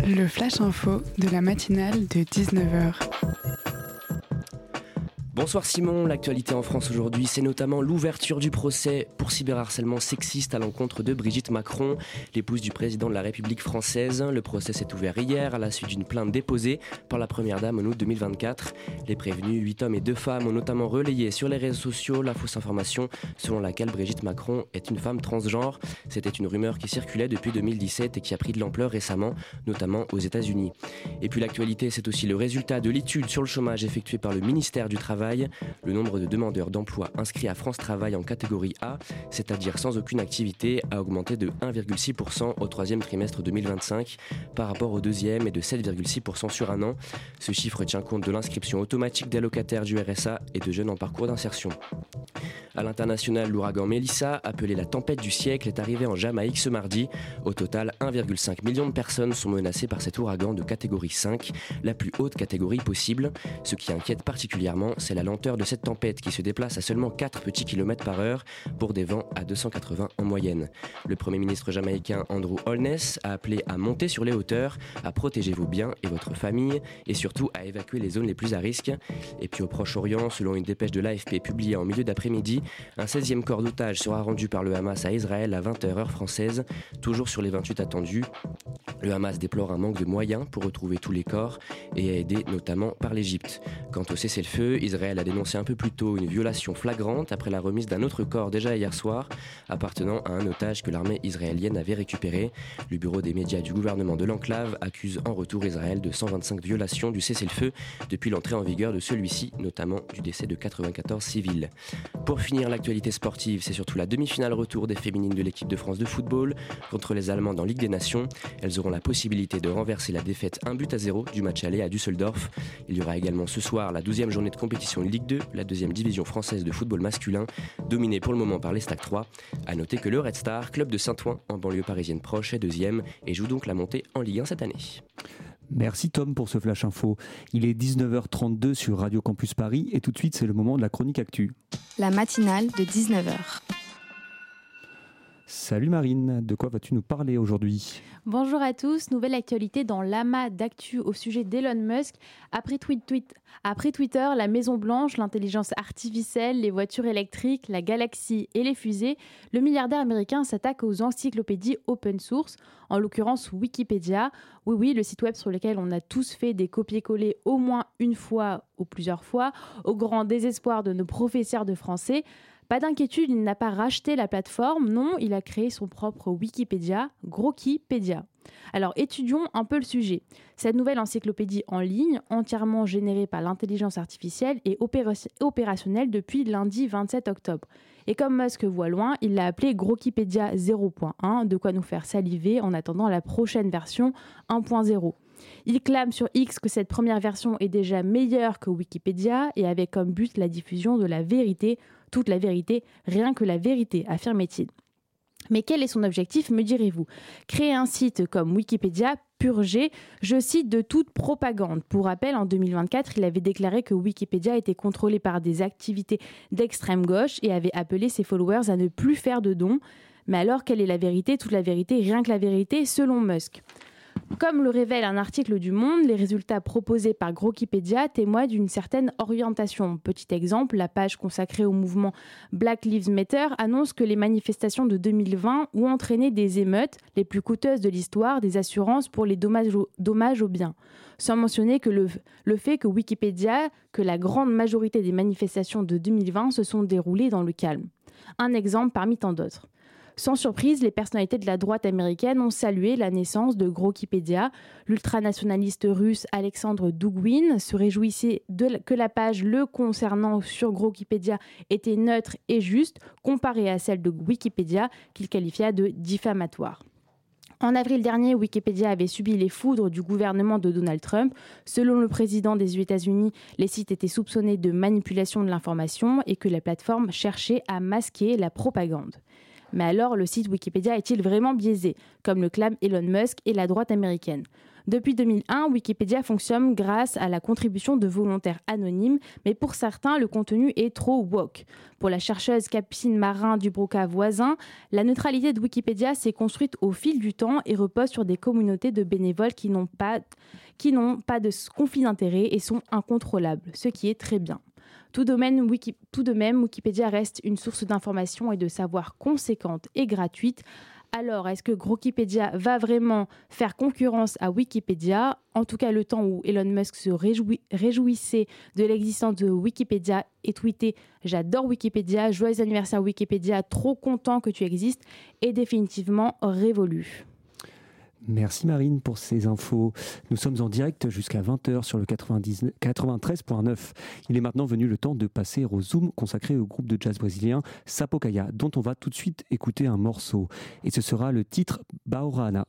Speaker 9: Le Flash Info de la matinale de dix-neuf heures.
Speaker 10: Bonsoir Simon, l'actualité en France aujourd'hui, c'est notamment l'ouverture du procès pour cyberharcèlement sexiste à l'encontre de Brigitte Macron, l'épouse du président de la République française. Le procès s'est ouvert hier à la suite d'une plainte déposée par la première dame en août deux mille vingt-quatre. Les prévenus, huit hommes et deux femmes, ont notamment relayé sur les réseaux sociaux la fausse information selon laquelle Brigitte Macron est une femme transgenre. C'était une rumeur qui circulait depuis deux mille dix-sept et qui a pris de l'ampleur récemment, notamment aux États-Unis. Et puis l'actualité, c'est aussi le résultat de l'étude sur le chômage effectuée par le ministère du Travail. Le nombre de demandeurs d'emploi inscrits à France Travail en catégorie A, c'est-à-dire sans aucune activité, a augmenté de un virgule six pour cent au troisième trimestre deux mille vingt-cinq par rapport au deuxième et de sept virgule six pour cent sur un an. Ce chiffre tient compte de l'inscription automatique des locataires du R S A et de jeunes en parcours d'insertion. À l'international, l'ouragan Melissa, appelé la tempête du siècle, est arrivé en Jamaïque ce mardi. Au total, un virgule cinq million de personnes sont menacées par cet ouragan de catégorie cinq, la plus haute catégorie possible. Ce qui inquiète particulièrement, c'est la lenteur de cette tempête qui se déplace à seulement quatre petits kilomètres par heure pour des vents à deux cent quatre-vingts en moyenne. Le Premier ministre jamaïcain Andrew Holness a appelé à monter sur les hauteurs, à protéger vos biens et votre famille et surtout à évacuer les zones les plus à risque. Et puis au Proche-Orient, selon une dépêche de l'A F P publiée en milieu d'après-midi, un seizième corps d'otage sera rendu par le Hamas à Israël à vingt heures heure française, toujours sur les vingt-huit attendus. Le Hamas déplore un manque de moyens pour retrouver tous les corps et est aidé notamment par l'Égypte. Quant au cessez-le-feu, Israël a dénoncé un peu plus tôt une violation flagrante après la remise d'un autre corps déjà hier soir, appartenant à un otage que l'armée israélienne avait récupéré. Le bureau des médias du gouvernement de l'enclave accuse en retour Israël de cent vingt-cinq violations du cessez-le-feu depuis l'entrée en vigueur de celui-ci, notamment du décès de quatre-vingt-quatorze civils. Pour finir l'actualité sportive, c'est surtout la demi-finale retour des féminines de l'équipe de France de football contre les Allemandes en Ligue des Nations. Elles auront la possibilité de renverser la défaite un but à zéro du match aller à Düsseldorf. Il y aura également ce soir la douzième journée de compétition Ligue deux, la deuxième division française de football masculin, dominée pour le moment par les Stag trois. A noter que le Red Star, club de Saint-Ouen en banlieue parisienne proche, est deuxième et joue donc la montée en Ligue un cette année.
Speaker 5: Merci Tom pour ce flash info. Il est dix-neuf heures trente-deux sur Radio Campus Paris et tout de suite c'est le moment de la chronique actu.
Speaker 1: La matinale de dix-neuf heures.
Speaker 5: Salut Marine, de quoi vas-tu nous parler aujourd'hui ?
Speaker 11: Bonjour à tous, nouvelle actualité dans l'amas d'actu au sujet d'Elon Musk. Après, tweet, tweet, après Twitter, la Maison Blanche, l'intelligence artificielle, les voitures électriques, la galaxie et les fusées, le milliardaire américain s'attaque aux encyclopédies open source, en l'occurrence Wikipédia. Oui, oui, le site web sur lequel on a tous fait des copier-coller au moins une fois ou plusieurs fois, au grand désespoir de nos professeurs de français. Pas d'inquiétude, il n'a pas racheté la plateforme, non, il a créé son propre Wikipédia, Grokipédia. Alors étudions un peu le sujet. Cette nouvelle encyclopédie en ligne, entièrement générée par l'intelligence artificielle, est opéra- opérationnelle depuis lundi vingt-sept octobre. Et comme Musk voit loin, il l'a appelée Grokipédia zéro point un, de quoi nous faire saliver en attendant la prochaine version un point zéro. Il clame sur X que cette première version est déjà meilleure que Wikipédia et avait comme but la diffusion de la vérité, toute la vérité, rien que la vérité, affirmait-il. Mais quel est son objectif, me direz-vous ? Créer un site comme Wikipédia, purgé, je cite, de toute propagande. Pour rappel, en deux mille vingt-quatre, il avait déclaré que Wikipédia était contrôlé par des activités d'extrême gauche et avait appelé ses followers à ne plus faire de dons. Mais alors, quelle est la vérité ? Toute la vérité, rien que la vérité, selon Musk. Comme le révèle un article du Monde, les résultats proposés par Grokipédia témoignent d'une certaine orientation. Petit exemple, la page consacrée au mouvement Black Lives Matter annonce que les manifestations de deux mille vingt ont entraîné des émeutes, les plus coûteuses de l'histoire, des assurances pour les dommages, au, dommages aux biens. Sans mentionner que le, le fait que Wikipédia, que la grande majorité des manifestations de deux mille vingt se sont déroulées dans le calme. Un exemple parmi tant d'autres. Sans surprise, les personnalités de la droite américaine ont salué la naissance de Grokipédia. L'ultranationaliste russe Alexandre Douguin se réjouissait de, que la page le concernant sur Grokipédia était neutre et juste, comparée à celle de Wikipédia, qu'il qualifia de diffamatoire. En avril dernier, Wikipédia avait subi les foudres du gouvernement de Donald Trump. Selon le président des États-Unis, les sites étaient soupçonnés de manipulation de l'information et que la plateforme cherchait à masquer la propagande. Mais alors, le site Wikipédia est-il vraiment biaisé, comme le clament Elon Musk et la droite américaine ? Depuis deux mille un, Wikipédia fonctionne grâce à la contribution de volontaires anonymes, mais pour certains, le contenu est trop woke. Pour la chercheuse Capucine Marin-Dubroca-Voisin, la neutralité de Wikipédia s'est construite au fil du temps et repose sur des communautés de bénévoles qui n'ont pas, qui n'ont pas de conflit d'intérêts et sont incontrôlables, ce qui est très bien. Tout de, même, Wiki, tout de même, Wikipédia reste une source d'information et de savoir conséquente et gratuite. Alors, est-ce que Grokipédia va vraiment faire concurrence à Wikipédia ? En tout cas, le temps où Elon Musk se réjouit, réjouissait de l'existence de Wikipédia et tweetait « J'adore Wikipédia, joyeux anniversaire Wikipédia, trop content que tu existes » est définitivement révolu.
Speaker 5: Merci Marine pour ces infos. Nous sommes en direct jusqu'à vingt heures sur le quatre-vingt-treize point neuf. Il est maintenant venu le temps de passer au Zoom consacré au groupe de jazz brésilien Sapucaia, dont on va tout de suite écouter un morceau. Et ce sera le titre Baorana.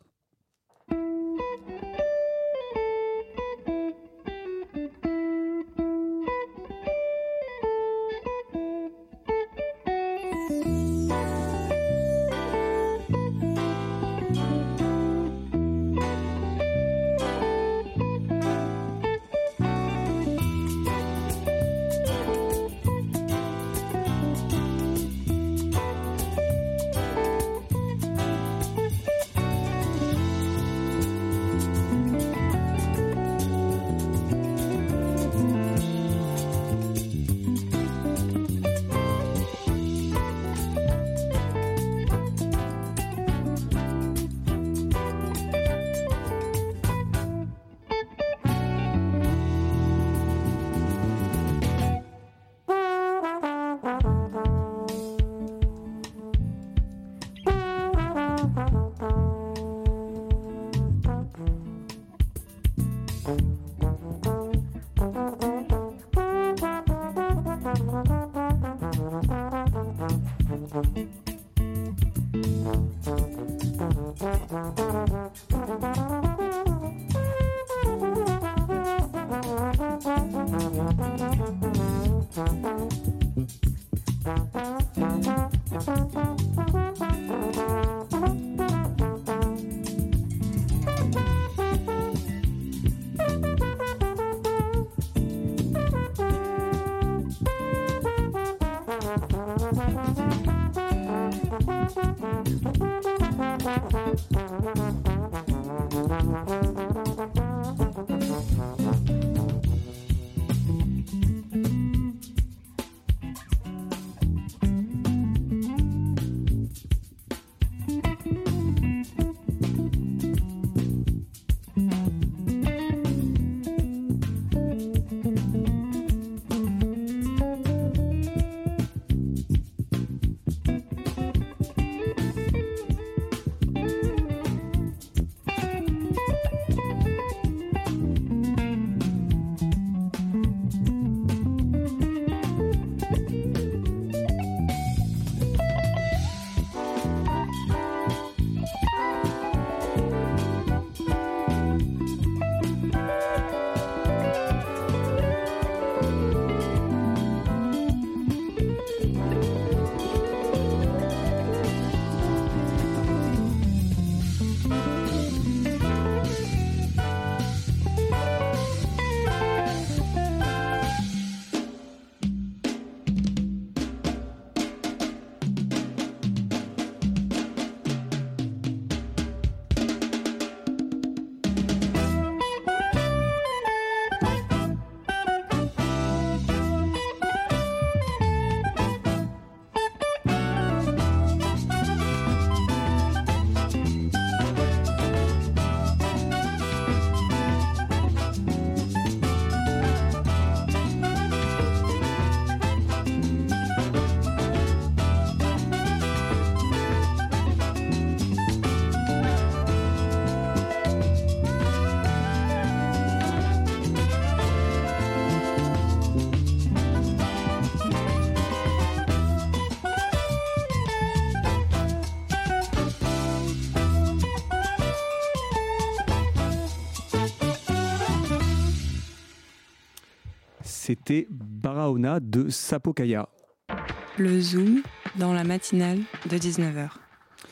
Speaker 5: C'était Baraona de Sapucaia.
Speaker 12: Le Zoom dans la matinale de dix-neuf heures.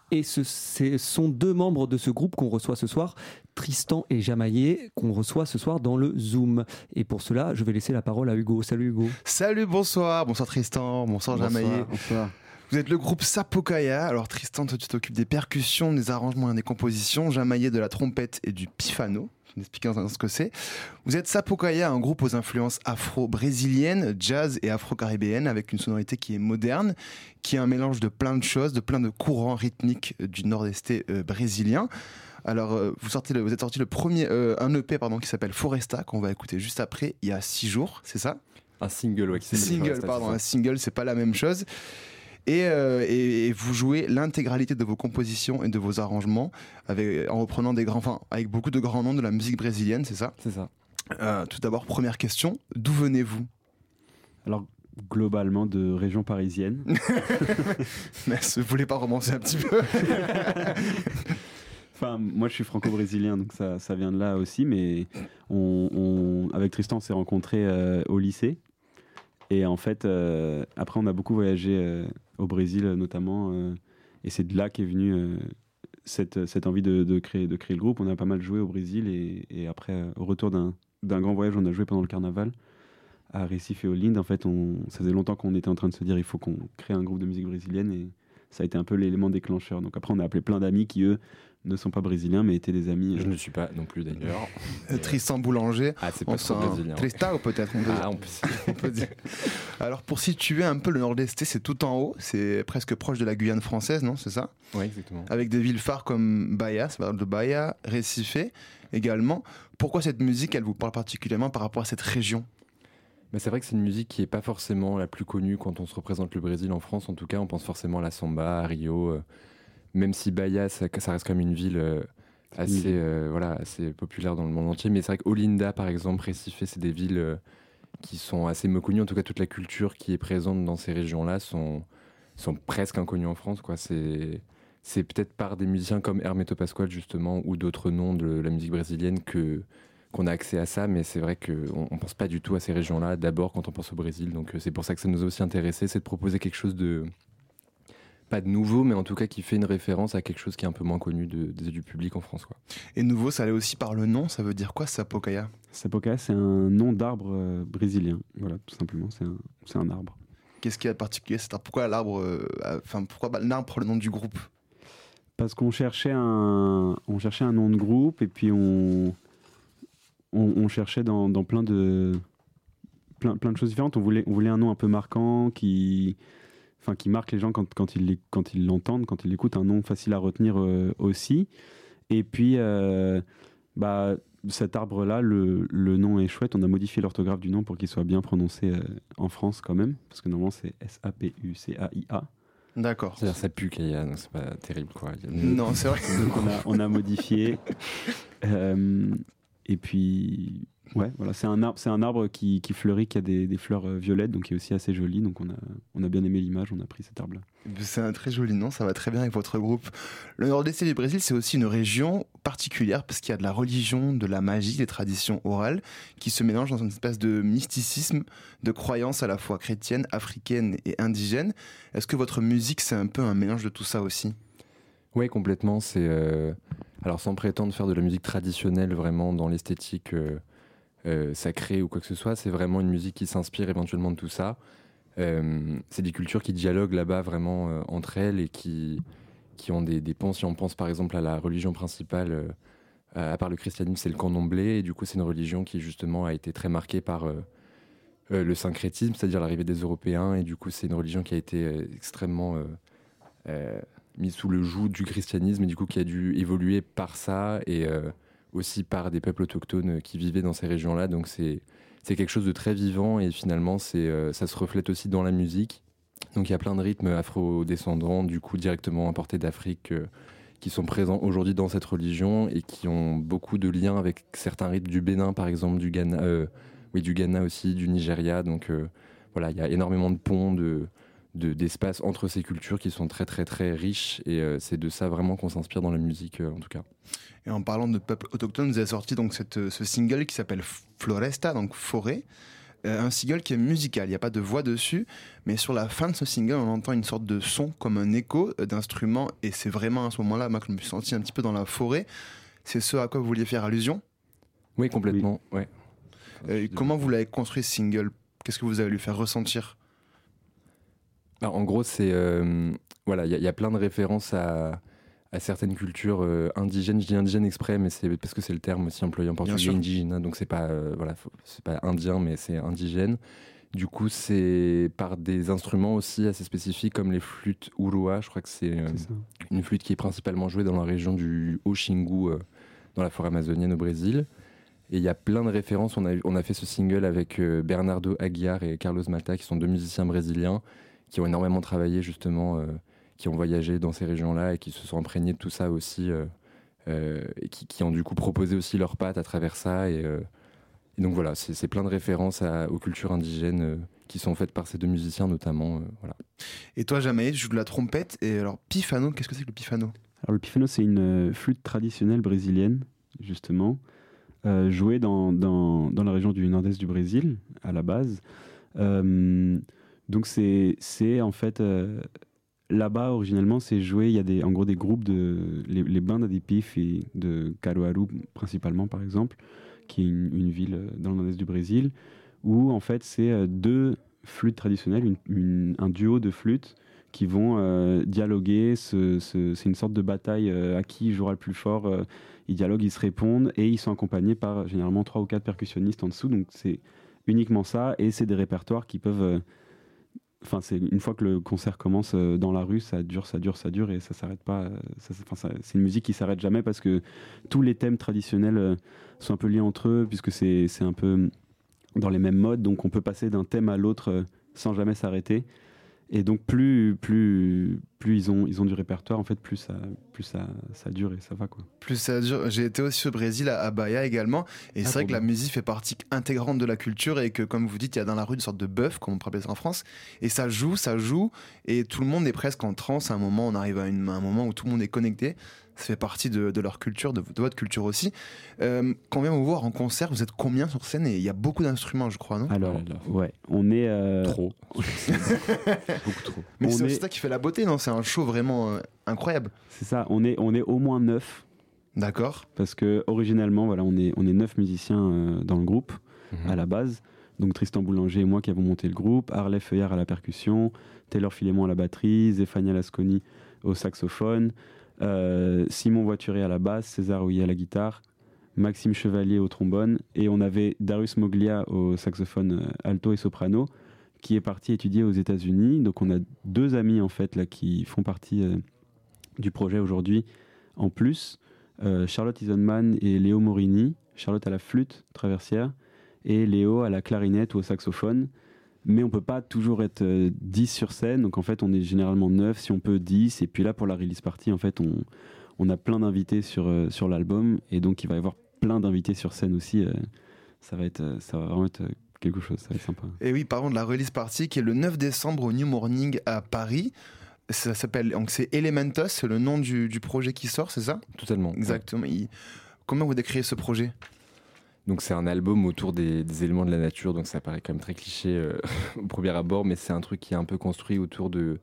Speaker 5: Et ce, ce sont deux membres de ce groupe qu'on reçoit ce soir, Tristan et Jamaillé, qu'on reçoit ce soir dans le Zoom. Et pour cela, je vais laisser la parole à Hugo. Salut Hugo.
Speaker 12: Salut, bonsoir. Bonsoir Tristan, bonsoir, bonsoir Jamaillé.
Speaker 5: Bonsoir.
Speaker 12: Vous êtes le groupe Sapokaya. Alors Tristan, toi tu t'occupes des percussions, des arrangements et des compositions. Jamaillé de la trompette et du pifano. Je vais expliquer ce que c'est. Vous êtes Sapokaya, un groupe aux influences afro-brésiliennes, jazz et afro-caribéennes, avec une sonorité qui est moderne, qui est un mélange de plein de choses, de plein de courants rythmiques du nord-est euh, brésilien. Alors euh, vous, sortez le, vous êtes sorti le premier, euh, un E P pardon, qui s'appelle Foresta, qu'on va écouter juste après, il y a six jours, c'est ça ?
Speaker 13: Un single, ouais.
Speaker 12: Single,
Speaker 13: Foresta,
Speaker 12: pardon, un single, c'est pas la même chose. Et, euh, et, et vous jouez l'intégralité de vos compositions et de vos arrangements avec, en reprenant des grands, enfin, avec beaucoup de grands noms de la musique brésilienne, c'est ça ?
Speaker 13: C'est ça.
Speaker 12: Euh, tout d'abord, première question, d'où venez-vous ?
Speaker 13: Alors, globalement, de région parisienne.
Speaker 12: Mais vous voulez pas romancer un petit peu ?
Speaker 13: Enfin, moi, je suis franco-brésilien, donc ça, ça vient de là aussi. Mais on, on, avec Tristan, on s'est rencontrés euh, au lycée. Et en fait, euh, après, on a beaucoup voyagé euh, au Brésil, notamment. Euh, et c'est de là qu'est venue euh, cette, cette envie de, de, créer, de créer le groupe. On a pas mal joué au Brésil. Et, et après, euh, au retour d'un, d'un grand voyage, on a joué pendant le carnaval à Recife et Olinda. En fait, on, ça faisait longtemps qu'on était en train de se dire il faut qu'on crée un groupe de musique brésilienne. Et ça a été un peu l'élément déclencheur. Donc après, on a appelé plein d'amis qui, eux, ne sont pas brésiliens, mais étaient des amis.
Speaker 14: Je euh... ne suis pas non plus d'ailleurs.
Speaker 12: Euh, Tristan Boulanger.
Speaker 14: Ah, c'est pas trop brésilien.
Speaker 12: Tristan, ou peut-être on peut
Speaker 14: Ah, on peut,
Speaker 12: on peut dire. Alors, pour situer un peu le nord-est, c'est tout en haut. C'est presque proche de la Guyane française, non ? C'est ça ?
Speaker 14: Oui, exactement.
Speaker 12: Avec des villes phares comme Bahia, ça parle de Bahia, Recife également. Pourquoi cette musique, elle vous parle particulièrement par rapport à cette région ?
Speaker 14: Mais c'est vrai que c'est une musique qui n'est pas forcément la plus connue quand on se représente le Brésil en France. En tout cas, on pense forcément à la samba, à Rio. Euh, même si Bahia, ça, ça reste comme une ville euh, assez, euh, voilà, assez populaire dans le monde entier. Mais c'est vrai qu'Olinda, par exemple, Recife, c'est des villes euh, qui sont assez méconnues. En tout cas, toute la culture qui est présente dans ces régions-là sont, sont presque inconnues en France, quoi. C'est, c'est peut-être par des musiciens comme Hermeto Pascoal, justement, ou d'autres noms de la musique brésilienne que... qu'on a accès à ça, mais c'est vrai qu'on ne pense pas du tout à ces régions-là, d'abord quand on pense au Brésil, donc c'est pour ça que ça nous a aussi intéressé, c'est de proposer quelque chose de, pas de nouveau, mais en tout cas qui fait une référence à quelque chose qui est un peu moins connu de, de, du public en France, quoi.
Speaker 12: Et nouveau, ça allait aussi par le nom, ça veut dire quoi, Sapokaya ?
Speaker 13: Sapokaya, c'est un nom d'arbre euh, brésilien, voilà, tout simplement, c'est un, c'est un arbre.
Speaker 12: Qu'est-ce qu'il y a de particulier ? C'est pourquoi l'arbre, euh, enfin, pourquoi l'arbre prend le nom du groupe ?
Speaker 13: Parce qu'on cherchait un, on cherchait un nom de groupe, et puis on... On, on cherchait dans, dans plein, de, plein, plein de choses différentes. On voulait, on voulait un nom un peu marquant qui, enfin, qui marque les gens quand, quand, ils, quand ils l'entendent, quand ils l'écoutent, un nom facile à retenir euh, aussi. Et puis, euh, bah, cet arbre-là, le, le nom est chouette. On a modifié l'orthographe du nom pour qu'il soit bien prononcé euh, en France quand même, parce que normalement c'est S A P U C A I A.
Speaker 12: D'accord.
Speaker 14: C'est-à-dire ça pue qu'il y a, non, c'est pas terrible, quoi. A...
Speaker 12: Non, c'est vrai.
Speaker 13: Donc on a, on a modifié. Euh, Et puis, ouais, voilà, c'est un arbre, c'est un arbre qui, qui fleurit, qui a des, des fleurs violettes, donc qui est aussi assez joli. Donc on a, on a bien aimé l'image, on a pris cet arbre-là.
Speaker 12: C'est un très joli nom, ça va très bien avec votre groupe. Le nord-est du Brésil, c'est aussi une région particulière parce qu'il y a de la religion, de la magie, des traditions orales qui se mélangent dans une espèce de mysticisme, de croyances à la fois chrétiennes, africaines et indigènes. Est-ce que votre musique, c'est un peu un mélange de tout ça aussi ?
Speaker 14: Oui, complètement. C'est euh... alors sans prétendre faire de la musique traditionnelle vraiment dans l'esthétique euh, euh, sacrée ou quoi que ce soit, c'est vraiment une musique qui s'inspire éventuellement de tout ça. Euh, c'est des cultures qui dialoguent là-bas vraiment euh, entre elles et qui, qui ont des, des ponts. Si on pense par exemple à la religion principale, euh, à part le christianisme, c'est le candomblé, et du coup c'est une religion qui justement a été très marquée par euh, euh, le syncrétisme, c'est-à-dire l'arrivée des Européens, et du coup c'est une religion qui a été euh, extrêmement... Euh, euh, mis sous le joug du christianisme et du coup qui a dû évoluer par ça et euh, aussi par des peuples autochtones qui vivaient dans ces régions-là. Donc c'est, c'est quelque chose de très vivant et finalement c'est, euh, ça se reflète aussi dans la musique. Donc il y a plein de rythmes afro-descendants du coup directement importés d'Afrique euh, qui sont présents aujourd'hui dans cette religion et qui ont beaucoup de liens avec certains rythmes du Bénin par exemple, du Ghana, euh, oui, du Ghana aussi, du Nigeria. Donc euh, voilà, il y a énormément de ponts, de... De, d'espaces entre ces cultures qui sont très très très riches et euh, c'est de ça vraiment qu'on s'inspire dans la musique euh, en tout cas.
Speaker 12: Et en parlant de peuples autochtones, vous avez sorti donc cette, ce single qui s'appelle Floresta, donc forêt. euh, un single qui est musical, il n'y a pas de voix dessus, mais sur la fin de ce single, on entend une sorte de son comme un écho euh, d'instruments, et c'est vraiment à ce moment-là moi, que je me suis senti un petit peu dans la forêt. C'est ce à quoi vous vouliez faire allusion ?
Speaker 14: Oui, complètement. Oui. Ouais.
Speaker 12: Euh, comment vous l'avez construit ce single ? Qu'est-ce que vous avez lui faire ressentir ?
Speaker 14: Alors, en gros, c'est euh, voilà, il y, y a plein de références à, à certaines cultures euh, indigènes. Je dis indigène exprès, mais c'est parce que c'est le terme aussi employé en portugais, indigène. Donc c'est pas euh, voilà, faut, c'est pas indien, mais c'est indigène. Du coup, c'est par des instruments aussi assez spécifiques comme les flûtes urua. Je crois que c'est, euh, c'est une flûte qui est principalement jouée dans la région du Haut-Xingu, euh, dans la forêt amazonienne au Brésil. Et il y a plein de références. On a, on a fait ce single avec euh, Bernardo Aguiar et Carlos Malta, qui sont deux musiciens brésiliens, qui ont énormément travaillé justement, euh, qui ont voyagé dans ces régions-là et qui se sont imprégnés de tout ça aussi, euh, euh, et qui, qui ont du coup proposé aussi leurs pattes à travers ça. Et, euh, et donc voilà, c'est, c'est plein de références à, aux cultures indigènes euh, qui sont faites par ces deux musiciens notamment. Euh, voilà.
Speaker 12: Et toi, Jamaïe, tu joues de la trompette. Et alors, pifano, qu'est-ce que c'est que le pifano ?
Speaker 13: Alors le pifano, c'est une euh, flûte traditionnelle brésilienne, justement, euh, jouée dans, dans, dans la région du nord-est du Brésil, à la base. Euh, Donc c'est, c'est en fait, euh, là-bas originellement c'est joué, il y a des, en gros des groupes, de, les, les bandas de pif et de Caruaru principalement par exemple, qui est une, une ville dans le nord-est du Brésil, où en fait c'est deux flûtes traditionnelles, une, une, un duo de flûtes qui vont euh, dialoguer, ce, ce, c'est une sorte de bataille euh, à qui jouera le plus fort, euh, ils dialoguent, ils se répondent et ils sont accompagnés par généralement trois ou quatre percussionnistes en dessous, donc c'est uniquement ça et c'est des répertoires qui peuvent... Euh, Enfin, c'est une fois que le concert commence euh, dans la rue, ça dure, ça dure, ça dure et ça s'arrête pas. Euh, ça, ça, ça, c'est une musique qui s'arrête jamais parce que tous les thèmes traditionnels euh, sont un peu liés entre eux puisque c'est, c'est un peu dans les mêmes modes. Donc on peut passer d'un thème à l'autre euh, sans jamais s'arrêter. Et donc plus, plus, plus ils ont, ils ont du répertoire, en fait, plus ça, plus ça, ça dure et ça va, quoi.
Speaker 12: Plus ça dure. J'ai été aussi au Brésil, à Bahia également, et ah, c'est vrai que bien. La musique fait partie intégrante de la culture et que, comme vous dites, il y a dans la rue une sorte de bœuf, comme on pourrait appeler ça en France, et ça joue, ça joue, et tout le monde est presque en transe. À un moment, on arrive à, une, à un moment où tout le monde est connecté. Ça fait partie de, de leur culture, de, de votre culture aussi. Euh, quand on vient vous voir en concert, vous êtes combien sur scène ? Et il y a beaucoup d'instruments, je crois, non ?
Speaker 13: Alors, ouais, on est... Euh...
Speaker 14: Trop.
Speaker 12: Beaucoup trop. Mais on c'est est... ça qui fait la beauté, non ? C'est un show vraiment euh, incroyable.
Speaker 13: C'est ça, on est, on est au moins neuf.
Speaker 12: D'accord.
Speaker 13: Parce que originellement, voilà, on est, on est neuf musiciens euh, dans le groupe, mm-hmm. à la base. Donc Tristan Boulanger et moi qui avons monté le groupe, Harley Feuillard à la percussion, Taylor Filémon à la batterie, Zéphania Lasconi au saxophone, Euh, Simon Voituré à la basse, César Houillet à la guitare, Maxime Chevalier au trombone, et on avait Darius Moglia au saxophone alto et soprano qui est parti étudier aux États-Unis. Donc on a deux amis en fait là qui font partie euh, du projet aujourd'hui en plus, euh, Charlotte Isenman et Léo Morini. Charlotte à la flûte traversière et Léo à la clarinette ou au saxophone. Mais on peut pas toujours être euh, dix sur scène, donc en fait on est généralement neuf, si on peut dix, et puis là pour la release party en fait on, on a plein d'invités sur, euh, sur l'album, et donc il va y avoir plein d'invités sur scène aussi, euh, ça, va être, euh, ça va vraiment être quelque chose, ça va être sympa.
Speaker 12: Et oui, parlons de la release party qui est le neuf décembre au New Morning à Paris. Ça s'appelle, donc c'est Elementos, c'est le nom du, du projet qui sort, c'est ça ?
Speaker 14: Totalement.
Speaker 12: Exactement. Ouais. Il... Comment vous décrivez ce projet ?
Speaker 14: Donc c'est un album autour des, des éléments de la nature, donc ça paraît quand même très cliché euh, au premier abord, mais c'est un truc qui est un peu construit autour de,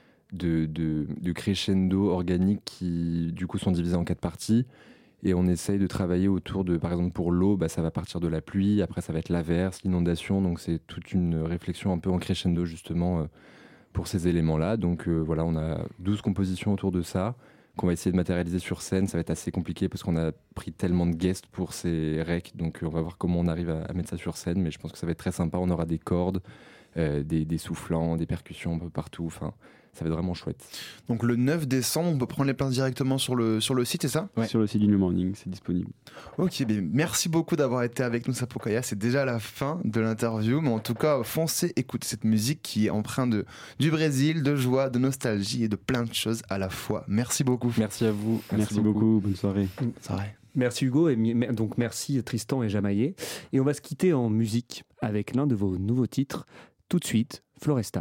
Speaker 14: de, de, de crescendo organiques qui du coup sont divisés en quatre parties, et on essaye de travailler autour de, par exemple pour l'eau, bah, ça va partir de la pluie, après ça va être l'averse, l'inondation, donc c'est toute une réflexion un peu en crescendo justement euh, pour ces éléments-là. Donc euh, voilà, on a douze compositions autour de ça, qu'on va essayer de matérialiser sur scène. Ça va être assez compliqué parce qu'on a pris tellement de guests pour ces recs, donc on va voir comment on arrive à, à mettre ça sur scène, mais je pense que ça va être très sympa. On aura des cordes, euh, des, des soufflants, des percussions un peu partout, enfin ça va être vraiment chouette.
Speaker 12: Donc le neuf décembre, on peut prendre les places directement sur le, sur le site, c'est ça ?
Speaker 13: Ouais. Sur le site du New Morning, c'est disponible.
Speaker 12: Ok, bien, merci beaucoup d'avoir été avec nous, Sapucaia. C'est déjà la fin de l'interview, mais en tout cas, foncez écoutez cette musique qui est empreinte de, du Brésil, de joie, de nostalgie et de plein de choses à la fois. Merci beaucoup.
Speaker 14: Merci à vous.
Speaker 13: Merci, merci beaucoup. beaucoup. Bonne soirée.
Speaker 12: Bonne soirée.
Speaker 5: Merci Hugo, et donc merci Tristan et Jamaïe. Et on va se quitter en musique avec l'un de vos nouveaux titres. Tout de suite, Floresta.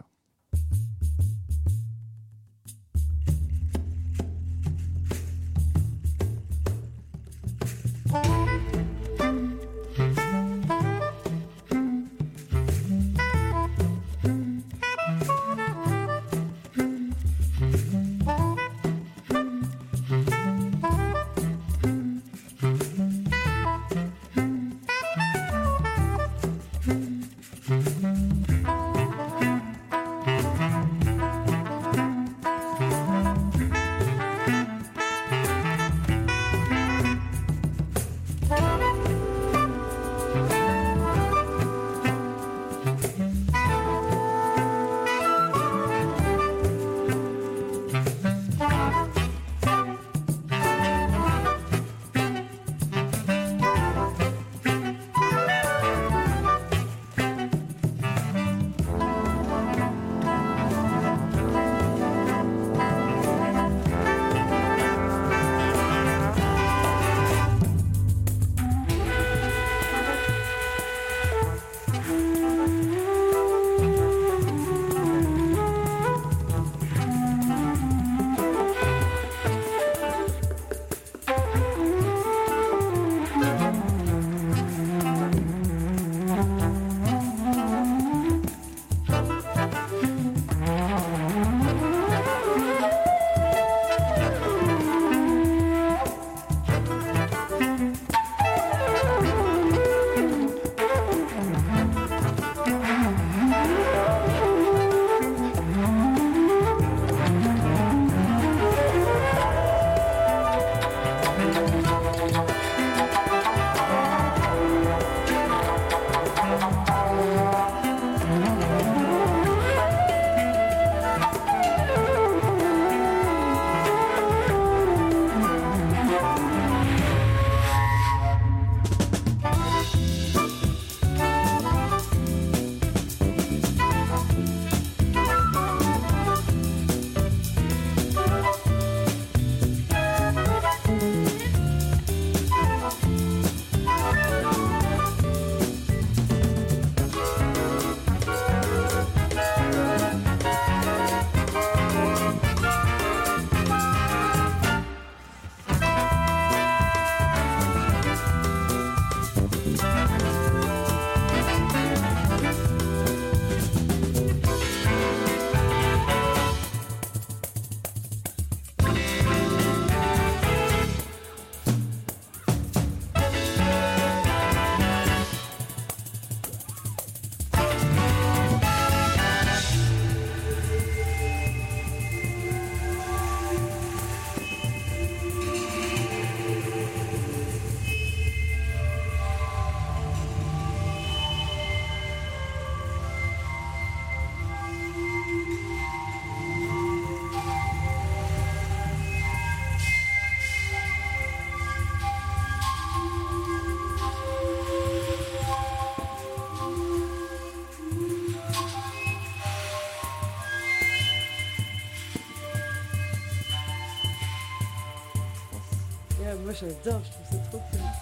Speaker 8: j'adore, je trouve ça trop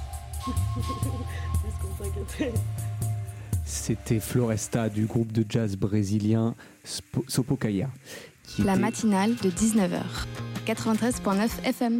Speaker 8: cool. Plus qu'on s'inquiétait.
Speaker 5: C'était Floresta du groupe de jazz brésilien Spo- Sapucaia.
Speaker 1: La
Speaker 5: était...
Speaker 1: matinale de dix-neuf heures, quatre-vingt-treize virgule neuf F M.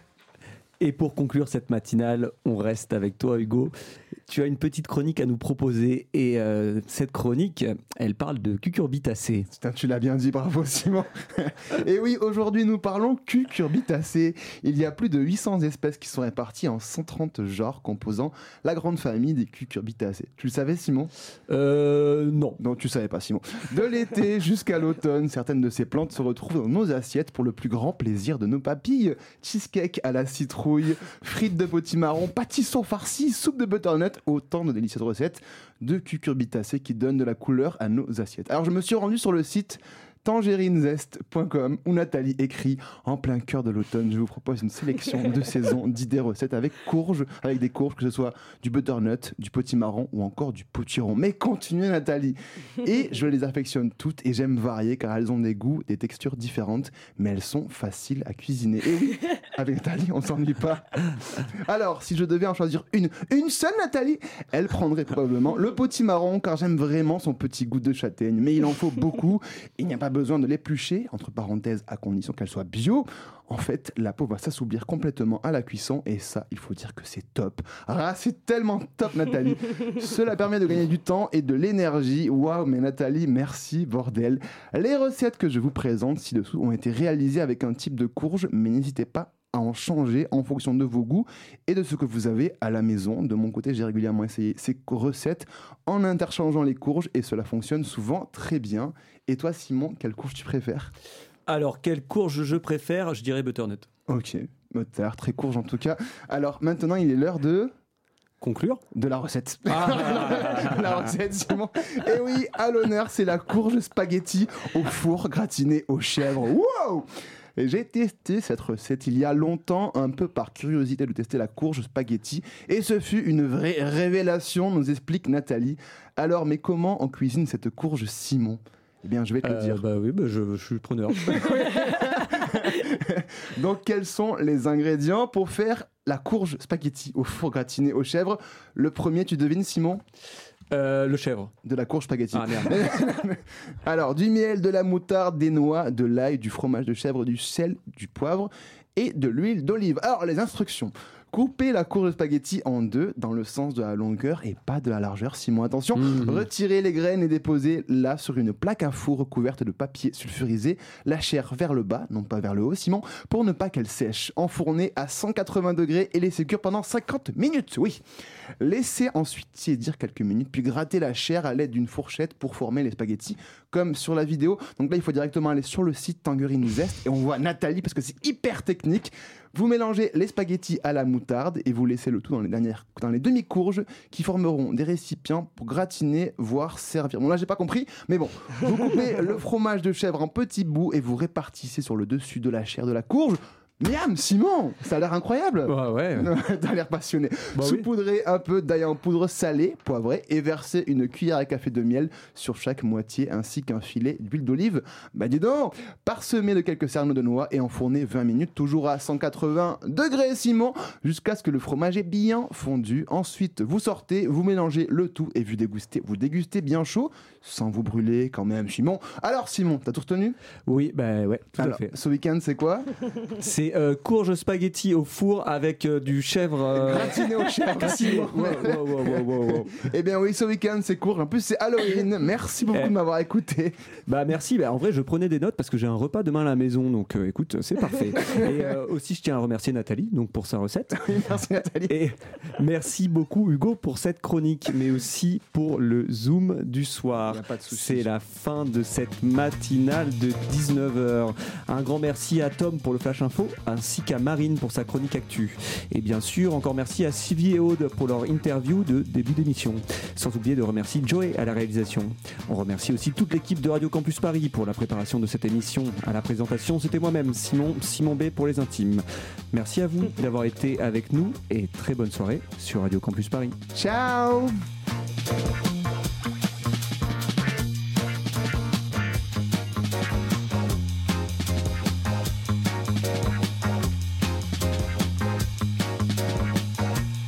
Speaker 5: Et pour conclure cette matinale, on reste avec toi Hugo. Tu as une petite chronique à nous proposer et euh, cette chronique, elle parle de cucurbitacées.
Speaker 12: Putain, tu l'as bien dit, bravo Simon. Et oui, aujourd'hui nous parlons cucurbitacées. Il y a plus de huit cents espèces qui sont réparties en cent trente genres composant la grande famille des cucurbitacées. Tu le savais Simon ?
Speaker 5: Euh non.
Speaker 12: Non, tu savais pas Simon. De l'été jusqu'à l'automne, certaines de ces plantes se retrouvent dans nos assiettes pour le plus grand plaisir de nos papilles. Cheesecake à la citrouille, frites de potimarron, pâtisson farci, soupe de butternut, autant de délicieuses recettes de cucurbitacées qui donnent de la couleur à nos assiettes. Alors je me suis rendu sur le site tangerinezest point com où Nathalie écrit en plein cœur de l'automne. Je vous propose une sélection de saison d'idées recettes avec courges, avec des courges, que ce soit du butternut, du potimarron ou encore du potiron. Mais continuez Nathalie. Et je les affectionne toutes et j'aime varier car elles ont des goûts, des textures différentes, mais elles sont faciles à cuisiner. Et oui, avec Nathalie, on s'ennuie pas. Alors, si je devais en choisir une, une seule Nathalie, elle prendrait probablement le potimarron car j'aime vraiment son petit goût de châtaigne. Mais il en faut beaucoup. Il n'y a pas besoin de l'éplucher, entre parenthèses, à condition qu'elle soit bio. En fait, la peau va s'assouplir complètement à la cuisson et ça, il faut dire que c'est top. Ah, c'est tellement top, Nathalie. Cela permet de gagner du temps et de l'énergie. Waouh, mais Nathalie, merci, bordel. Les recettes que je vous présente ci-dessous ont été réalisées avec un type de courge, mais n'hésitez pas à en changer en fonction de vos goûts et de ce que vous avez à la maison. De mon côté, j'ai régulièrement essayé ces recettes en interchangeant les courges et cela fonctionne souvent très bien. Et toi, Simon, quelle courge tu préfères ?
Speaker 5: Alors, quelle courge je préfère ? Je dirais butternut.
Speaker 12: Ok, butter, très courge en tout cas. Alors, maintenant, il est l'heure de...
Speaker 5: Conclure
Speaker 12: de la recette.
Speaker 5: Ah.
Speaker 12: La recette, Simon. Et oui, à l'honneur, c'est la courge spaghetti au four gratinée aux chèvres. Wow ! Et j'ai testé cette recette il y a longtemps, un peu par curiosité de tester la courge spaghetti. Et ce fut une vraie révélation, nous explique Nathalie. Alors, mais comment on cuisine cette courge, Simon ? Eh bien, je vais te
Speaker 5: euh,
Speaker 12: le dire.
Speaker 5: Bah oui, bah je, je suis preneur.
Speaker 12: Donc, quels sont les ingrédients pour faire la courge spaghetti au four gratiné aux chèvres ? Le premier, tu devines, Simon ?
Speaker 5: Euh, le chèvre.
Speaker 12: De la courge spaghetti.
Speaker 5: Ah merde.
Speaker 12: Alors, du miel, de la moutarde, des noix, de l'ail, du fromage de chèvre, du sel, du poivre et de l'huile d'olive. Alors, les instructions. Coupez la courge de spaghetti en deux dans le sens de la longueur et pas de la largeur. Simon, attention. Mmh. Retirez les graines et déposez-la sur une plaque à four recouverte de papier sulfurisé. La chair vers le bas, non pas vers le haut, Simon, pour ne pas qu'elle sèche. Enfournez à cent quatre-vingts degrés et laissez cuire pendant cinquante minutes. Oui. Laissez ensuite tiédir quelques minutes, puis grattez la chair à l'aide d'une fourchette pour former les spaghettis, comme sur la vidéo. Donc là, il faut directement aller sur le site Tangerine Zest et on voit Nathalie parce que c'est hyper technique. Vous mélangez les spaghettis à la moutarde et vous laissez le tout dans les dernières, dans les demi-courges qui formeront des récipients pour gratiner, voire servir. Bon là j'ai pas compris, mais bon. Vous coupez le fromage de chèvre en petits bouts et vous répartissez sur le dessus de la chair de la courge. Miam, Simon, ça a l'air incroyable.
Speaker 5: Ouais, ouais.
Speaker 12: T'as l'air passionné.
Speaker 5: Bah
Speaker 12: Saupoudrez oui. un peu d'ail en poudre salée, poivrée, et versez une cuillère à café de miel sur chaque moitié, ainsi qu'un filet d'huile d'olive. Bah dis donc, parsemez de quelques cerneaux de noix et enfournez vingt minutes, toujours à cent quatre-vingts degrés, Simon, jusqu'à ce que le fromage est bien fondu. Ensuite, vous sortez, vous mélangez le tout et vous dégustez, vous dégustez bien chaud, sans vous brûler quand même, Simon. Alors, Simon, t'as tout retenu ?
Speaker 5: Oui, bah ouais, tout
Speaker 12: Alors,
Speaker 5: à fait.
Speaker 12: Ce week-end, c'est quoi ?
Speaker 5: C'est Euh, courge spaghetti au four avec euh, du chèvre euh...
Speaker 12: gratiné au chèvre.
Speaker 5: Gratiné. Wow, wow, wow, wow, wow.
Speaker 12: Eh bien oui, ce week-end c'est courge. En plus c'est Halloween. Merci beaucoup eh. de m'avoir écouté.
Speaker 5: Bah merci. Bah, en vrai je prenais des notes parce que j'ai un repas demain à la maison. Donc euh, écoute, c'est parfait. Et euh, aussi je tiens à remercier Nathalie donc pour sa recette.
Speaker 12: Oui, merci Nathalie.
Speaker 5: Et merci beaucoup Hugo pour cette chronique, mais aussi pour le zoom du soir.
Speaker 12: Y a pas de souci.
Speaker 5: C'est la fin de cette matinale de dix-neuf heures. Un grand merci à Tom pour le flash info, ainsi qu'à Marine pour sa chronique actu. Et bien sûr, encore merci à Sylvie et Aude pour leur interview de début d'émission. Sans oublier de remercier Joey à la réalisation. On remercie aussi toute l'équipe de Radio Campus Paris pour la préparation de cette émission. À la présentation, c'était moi-même, Simon, Simon B pour les intimes. Merci à vous d'avoir été avec nous et très bonne soirée sur Radio Campus Paris.
Speaker 12: Ciao!